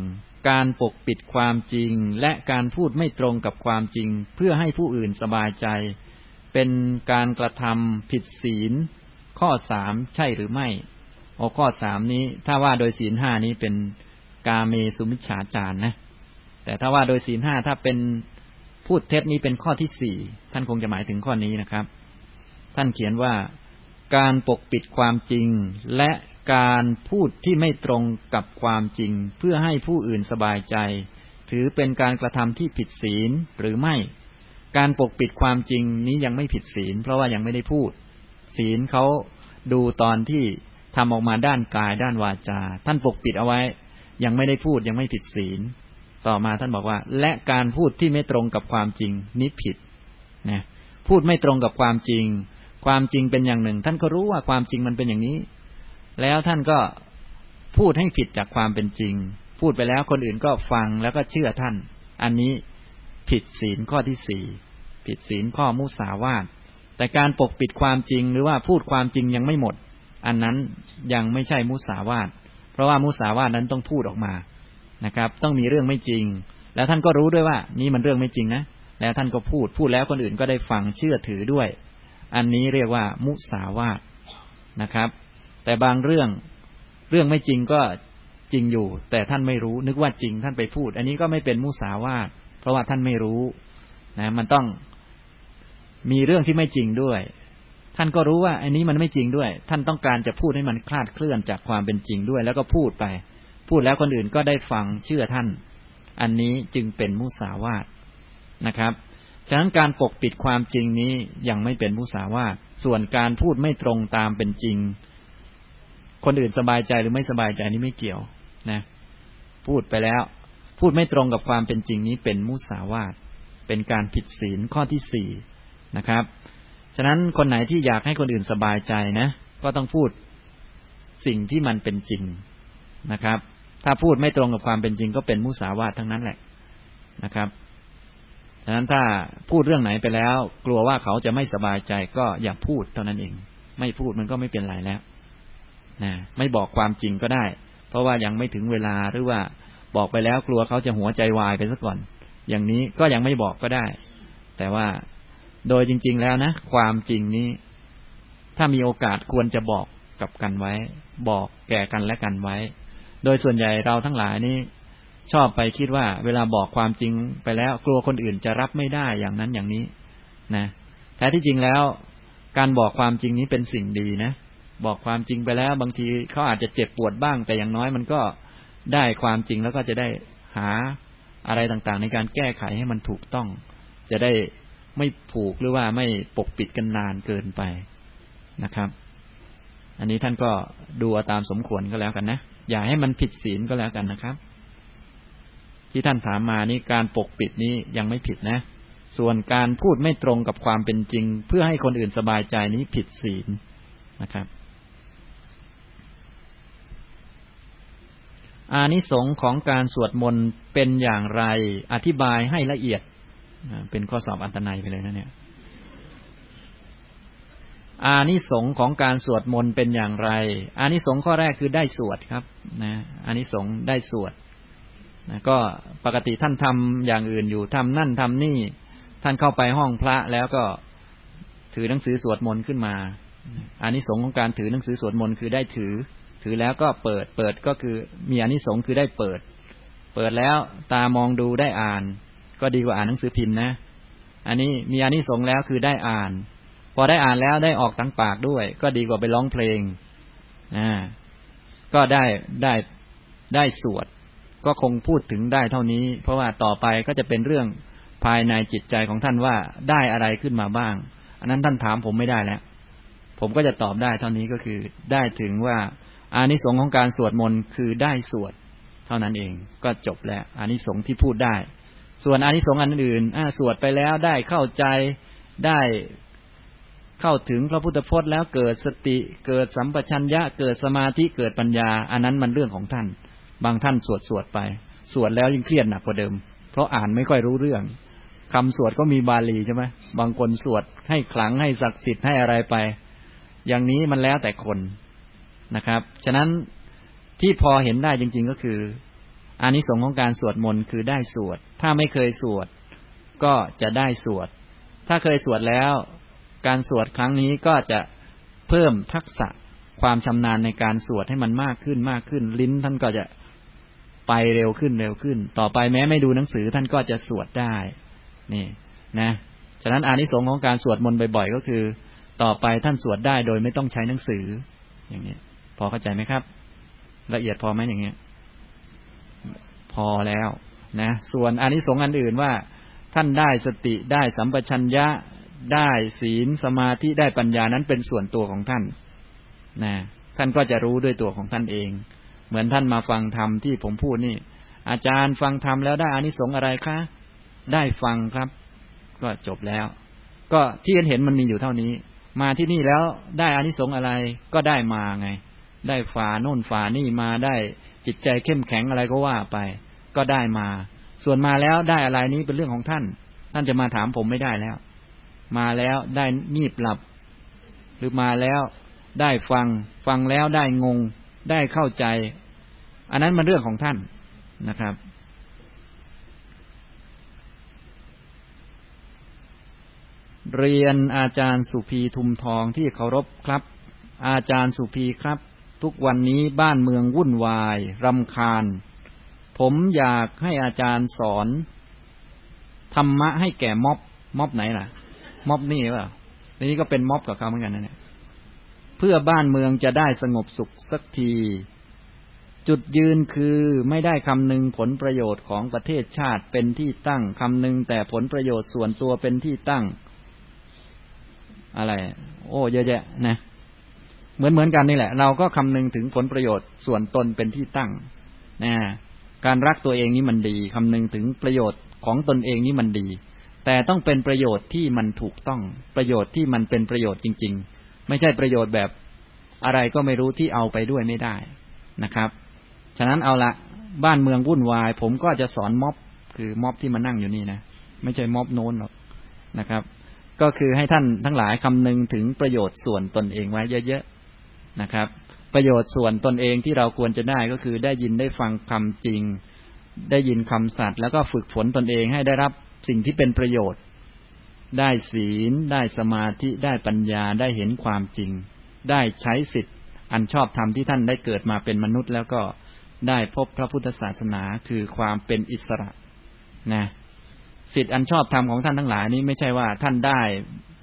1การปกปิดความจริงและการพูดไม่ตรงกับความจริงเพื่อให้ผู้อื่นสบายใจเป็นการกระทำผิดศีลข้อ3ใช่หรือไม่ข้อ3นี้ถ้าว่าโดยศีล5นี้เป็นกาเมสุมิจฉาจารนะแต่ถ้าว่าโดยศีล5ถ้าเป็นพูดเท็จนี้เป็นข้อที่4ท่านคงจะหมายถึงข้อนี้นะครับท่านเขียนว่าการปกปิดความจริงและการพูดที่ไม่ตรงกับความจริงเพื่อให้ผู้อื่นสบายใจถือเป็นการกระทำที่ผิดศีลหรือไม่การปกปิดความจริงนี้ยังไม่ผิดศีลเพราะว่ายังไม่ได้พูดศีลเขาดูตอนที่ทำออกมาด้านกายด้านวาจาท่านปกปิดเอาไว้ยังไม่ได้พูดยังไม่ผิดศีลต่อมาท่านบอกว่าและการพูดที่ไม่ตรงกับความจริงนี้ผิดนะพูดไม่ตรงกับความจริงความจริงเป็นอย่างหนึ่งท่านก็รู้ว่าความจริงมันเป็นอย่างนี้แล้วท่านก็พูดให้ผิดจากความเป็นจริงพูดไปแล้วคนอื่นก็ฟังแล้วก็เชื่อท่านอันนี้ผิดศีลข้อที่4ผิดศีลข้อมุสาวาทแต่การปกปิดความจริงหรือว่าพูดความจริงยังไม่หมดอันนั้นยังไม่ใช่มุสาวาทเพราะว่ามุสาวาทนั้นต้องพูดออกมานะครับต้องมีเรื่องไม่จริงแล้วท่านก็รู้ด้วยว่านี่มันเรื่องไม่จริงนะแล้วท่านก็พูดแล้วคนอื่นก็ได้ฟังเชื่อถือด้วยอันนี้เรียกว่ามุสาวาทนะครับแต่บางเรื่องไม่จริงก็จริงอยู่แต่ท่านไม่รู้นึกว่าจริงท่านไปพูดอันนี้ก็ไม่เป็นมุสาวาทเพราะว่าท่านไม่รู้นะมันต้องมีเรื่องที่ไม่จริงด้วยท่านก็รู้ว่าอันนี้มันไม่จริงด้วยท่านต้องการจะพูดให้มันคลาดเคลื่อนจากความเป็นจริงด้วยแล้วก็พูดไปพูดแล้วคนอื่นก็ได้ฟังเชื่อท่านอันนี้จึงเป็นมุสาวาทนะครับฉะนั้นการปกปิดความจริงนี้ยังไม่เป็นมุสาวาทส่วนการพูดไม่ตรงตามเป็นจริงคนอื่นสบายใจหรือไม่สบายใจนี้ไม่เกี่ยวนะพูดไปแล้วพูดไม่ตรงกับความเป็นจริงนี้เป็นมุสาวาทเป็นการผิดศีลข้อที่4นะครับฉะนั้นคนไหนที่อยากให้คนอื่นสบายใจนะก็ต้องพูดสิ่งที่มันเป็นจริงนะครับถ้าพูดไม่ตรงกับความเป็นจริงก็เป็นมุสาวาททั้งนั้นแหละนะครับฉะนั้นถ้าพูดเรื่องไหนไปแล้วกลัวว่าเขาจะไม่สบายใจก็อย่าพูดเท่านั้นเองไม่พูดมันก็ไม่เป็นไรแล้วนะไม่บอกความจริงก็ได้เพราะว่ายังไม่ถึงเวลาหรือว่าบอกไปแล้วกลัวเขาจะหัวใจวายไปซะก่อนอย่างนี้ก็ยังไม่บอกก็ได้แต่ว่าโดยจริงๆแล้วนะความจริงนี้ถ้ามีโอกาสควรจะบอกกับกันไว้บอกแก่กันและกันไว้โดยส่วนใหญ่เราทั้งหลายนี่ชอบไปคิดว่าเวลาบอกความจริงไปแล้วกลัวคนอื่นจะรับไม่ได้อย่างนั้นอย่างนี้นะแท้ที่จริงแล้วการบอกความจริงนี้เป็นสิ่งดีนะบอกความจริงไปแล้วบางทีเขาอาจจะเจ็บปวดบ้างแต่อย่างน้อยมันก็ได้ความจริงแล้วก็จะได้หาอะไรต่างๆในการแก้ไขให้มันถูกต้องจะได้ไม่ผูกหรือว่าไม่ปกปิดกันนานเกินไปนะครับอันนี้ท่านก็ดูเอาตามสมควรก็แล้วกันนะอย่าให้มันผิดศีลก็แล้วกันนะครับที่ท่านถามมานี่การปกปิดนี้ยังไม่ผิดนะส่วนการพูดไม่ตรงกับความเป็นจริงเพื่อให้คนอื่นสบายใจนี้ผิดศีลนะครับอานิสงส์ของการสวดมนต์เป็นอย่างไรอธิบายให้ละเอียดเป็นข้อสอบอัตนัยไปเลยนะเนี่ยอานิสงส์ของการสวดมนต์เป็นอย่างไรอานิสงส์ข้อแรกคือได้สวดครับนะอานิสงส์ได้สวดนะก็ปกติท่านทำอย่างอื่นอยู่ทำนั่นทำนี่ท่านเข้าไปห้องพระแล้วก็ถือหนังสือสวดมนต์ขึ้นมาอานิสงส์ของการถือหนังสือสวดมนต์คือได้ถือแล้วก็เปิดก็คือมีอานิสงส์คือได้เปิดแล้วตามองดูได้อ่านก็ดีกว่าอ่านหนังสือพิมพ์นะอันนี้มีอานิสงส์แล้วคือได้อ่านพอได้อ่านแล้วได้ออกทางปากด้วยก็ดีกว่าไปร้องเพลงก็ได้สวดก็คงพูดถึงได้เท่านี้เพราะว่าต่อไปก็จะเป็นเรื่องภายในจิตใจของท่านว่าได้อะไรขึ้นมาบ้างอันนั้นท่านถามผมไม่ได้แล้วผมก็จะตอบได้เท่านี้ก็คือได้ถึงว่าอานิสงส์ของการสวดมนต์คือได้สวดเท่านั้นเองก็จบแล้วอานิสงส์ที่พูดได้ส่วนอานิสงส์อันอื่นสวดไปแล้วได้เข้าใจได้เข้าถึงพระพุทธพจน์แล้วเกิดสติเกิดสัมปชัญญะเกิดสมาธิเกิดปัญญาอันนั้นมันเรื่องของท่านบางท่านสวดไปสวดแล้วยิ่งเครียดหนักกว่าเดิมเพราะอ่านไม่ค่อยรู้เรื่องคำสวดก็มีบาลีใช่ไหมบางคนสวดให้ขลังให้ศักดิ์สิทธิ์ให้อะไรไปอย่างนี้มันแล้วแต่คนนะครับฉะนั้นที่พอเห็นได้จริงๆก็คืออานิสงส์ของการสวดมนต์คือได้สวดถ้าไม่เคยสวดก็จะได้สวดถ้าเคยสวดแล้วการสวดครั้งนี้ก็จะเพิ่มทักษะความชำนาญในการสวดให้มันมากขึ้นลิ้นท่านก็จะไปเร็วขึ้นต่อไปแม้ไม่ดูหนังสือท่านก็จะสวดได้นี่นะฉะนั้นอานิสงส์ของการสวดมนต์บ่อยๆก็คือต่อไปท่านสวดได้โดยไม่ต้องใช้หนังสืออย่างนี้พอเข้าใจไหมครับละเอียดพอไหมอย่างเงี้ยพอแล้วนะส่วนอานิสงส์อันอื่นว่าท่านได้สติได้สัมปชัญญะได้ศีลสมาธิได้ปัญญานั้นเป็นส่วนตัวของท่านนะท่านก็จะรู้ด้วยตัวของท่านเองเหมือนท่านมาฟังธรรมที่ผมพูดนี่อาจารย์ฟังธรรมแล้วได้อานิสงส์อะไรคะได้ฟังครับก็จบแล้วก็ที่เห็นมันมีอยู่เท่านี้มาที่นี่แล้วได้อานิสงส์อะไรก็ได้มาไงได้ฝ่าโน่นฝ่านี่มาได้จิตใจเข้มแข็งอะไรก็ว่าไปก็ได้มาส่วนมาแล้วได้อะไรนี้เป็นเรื่องของท่านท่านจะมาถามผมไม่ได้แล้วมาแล้วได้งีบหลับหรือมาแล้วได้ฟังแล้วได้งงได้เข้าใจอันนั้นมันเรื่องของท่านนะครับเรียนอาจารย์สุภีทุมทองที่เคารพครับอาจารย์สุภีครับทุกวันนี้บ้านเมืองวุ่นวายรำคาญผมอยากให้อาจารย์สอนธรรมะให้แก่ม็อบไหนล่ะม็อบนี่หรือเปล่านี่ก็เป็นม็อบกับเขาเหมือนกันนะเนี่ยเพื่อบ้านเมืองจะได้สงบสุขสักทีจุดยืนคือไม่ได้คำนึงผลประโยชน์ของประเทศชาติเป็นที่ตั้งคำนึงแต่ผลประโยชน์ส่วนตัวเป็นที่ตั้งอะไรโอ้เยอะแยะนะเหมือนกันนี่แหละเราก็คำนึงถึงผลประโยชน์ส่วนตนเป็นที่ตั้งนะการรักตัวเองนี้มันดีคำนึงถึงประโยชน์ของตนเองนี้มันดีแต่ต้องเป็นประโยชน์ที่มันถูกต้องประโยชน์ที่มันเป็นประโยชน์จริงๆไม่ใช่ประโยชน์แบบอะไรก็ไม่รู้ที่เอาไปด้วยไม่ได้นะครับฉะนั้นเอาละบ้านเมืองวุ่นวายผมก็จะสอนม็อบคือม็อบที่มานั่งอยู่นี่นะไม่ใช่ม็อบโน้นหรอกนะครับก็คือให้ท่านทั้งหลายคำนึงถึงประโยชน์ส่วนตนเองไว้เยอะๆนะครับประโยชน์ส่วนตนเองที่เราควรจะได้ก็คือได้ยินได้ฟังคำจริงได้ยินคำสัตย์แล้วก็ฝึกฝนตนเองให้ได้รับสิ่งที่เป็นประโยชน์ได้ศีลได้สมาธิได้ปัญญาได้เห็นความจริงได้ใช้สิทธิ์อันชอบธรรมที่ท่านได้เกิดมาเป็นมนุษย์แล้วก็ได้พบพระพุทธศาสนาคือความเป็นอิสระนะสิทธิ์อันชอบธรรมของท่านทั้งหลายนี้ไม่ใช่ว่าท่านได้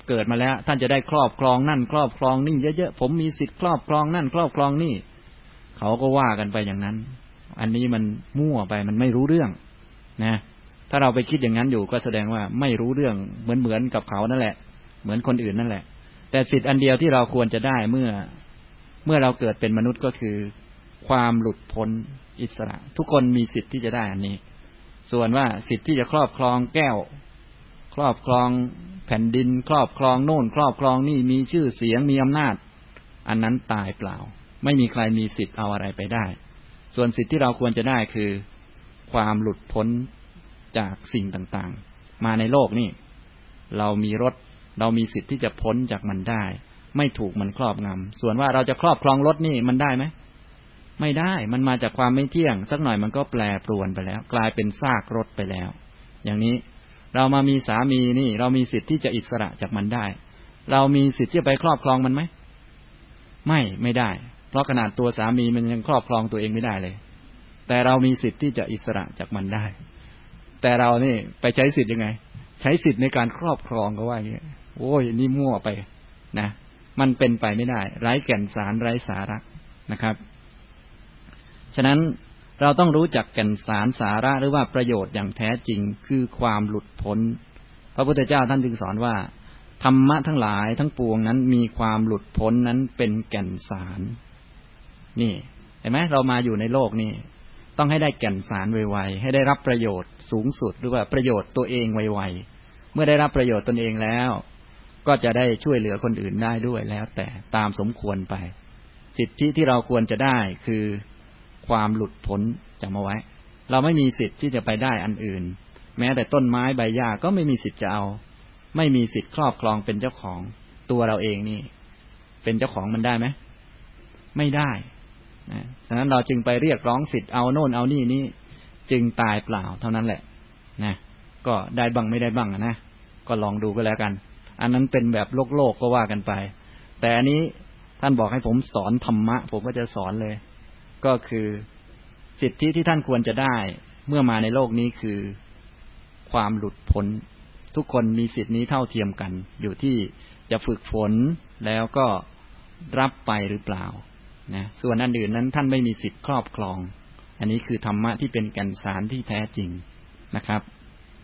เกิดมาแล้วท่านจะได้ครอบครองนั่นครอบครองนี่เยอะๆผมมีสิทธิ์ครอบครองนั่นครอบครองนี่เขาก็ว่ากันไปอย่างนั้นอันนี้มันมั่วไปมันไม่รู้เรื่องนะถ้าเราไปคิดอย่างนั้นอยู่ก็แสดงว่าไม่รู้เรื่องเหมือนกับเขานั่นแหละเหมือนคนอื่นนั่นแหละแต่สิทธิ์อันเดียวที่เราควรจะได้เมื่อเราเกิดเป็นมนุษย์ก็คือความหลุดพ้นอิสระทุกคนมีสิทธิ์ที่จะได้อันนี้ส่วนว่าสิทธิ์ที่จะครอบครองแก้วครอบครองแผ่นดินครอบครองโน่นครอบครองนี่มีชื่อเสียงมีอำนาจอันนั้นตายเปล่าไม่มีใครมีสิทธิ์เอาอะไรไปได้ส่วนสิทธิ์ที่เราควรจะได้คือความหลุดพ้นจากสิ่งต่างๆมาในโลกนี่เรามีรถเรามีสิทธิ์ที่จะพ้นจากมันได้ไม่ถูกมันครอบงำส่วนว่าเราจะครอบครองรถนี่มันได้ไหมไม่ได้มันมาจากความไม่เที่ยงสักหน่อยมันก็แปรปรวนไปแล้วกลายเป็นซากรถไปแล้วอย่างนี้เรามามีสามีนี่เรามีสิทธิ์ที่จะอิสระจากมันได้เรามีสิทธิ์ที่จะไปครอบครองมันไหมไม่ได้เพราะขนาดตัวสามีมันยังครอบครองตัวเองไม่ได้เลยแต่เรามีสิทธิ์ที่จะอิสระจากมันได้แต่เรานี่ไปใช้สิทธิ์ยังไงใช้สิทธิ์ในการครอบครองก็ว่าอย่างนี้โอ้ยนี่มั่วไปนะมันเป็นไปไม่ได้ไร้แก่นสารไร้สาระนะครับฉะนั้นเราต้องรู้จักแก่นสารสาระหรือว่าประโยชน์อย่างแท้จริงคือความหลุดพ้นพระพุทธเจ้าท่านจึงสอนว่าธรรมะทั้งหลายทั้งปวงนั้นมีความหลุดพ้นนั้นเป็นแก่นสารนี่เห็นไหมเรามาอยู่ในโลกนี่ต้องให้ได้แก่นสารไวๆให้ได้รับประโยชน์สูงสุดหรือว่าประโยชน์ตัวเองไวๆเมื่อได้รับประโยชน์ตนเองแล้วก็จะได้ช่วยเหลือคนอื่นได้ด้วยแล้วแต่ตามสมควรไปสิทธิที่เราควรจะได้คือความหลุดพ้นจำเอาไว้เราไม่มีสิทธิ์ที่จะไปได้อันอื่นแม้แต่ต้นไม้ใบหญ้าก็ไม่มีสิทธิ์จะเอาไม่มีสิทธิ์ครอบครองเป็นเจ้าของตัวเราเองนี่เป็นเจ้าของมันได้ไหมไม่ได้นะฉะนั้นเราจึงไปเรียกร้องสิทธิ์เอาโน่นเอานี่จึงตายเปล่าเท่านั้นแหละนะก็ได้บ้างไม่ได้บ้างนะก็ลองดูก็แล้วกันอันนั้นเป็นแบบโลกก็ว่ากันไปแต่อันนี้ท่านบอกให้ผมสอนธรรมะผมก็จะสอนเลยก็คือสิทธิที่ท่านควรจะได้เมื่อมาในโลกนี้คือความหลุดพ้นทุกคนมีสิทธินี้เท่าเทียมกันอยู่ที่จะฝึกฝนแล้วก็รับไปหรือเปล่านะส่วนอันอื่นนั้นท่านไม่มีสิทธิ์ครอบครองอันนี้คือธรรมะที่เป็นแก่นสารที่แท้จริงนะครับ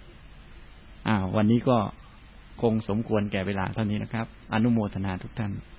วันนี้ก็คงสมควรแก่เวลาเท่านี้นะครับอนุโมทนาทุกท่าน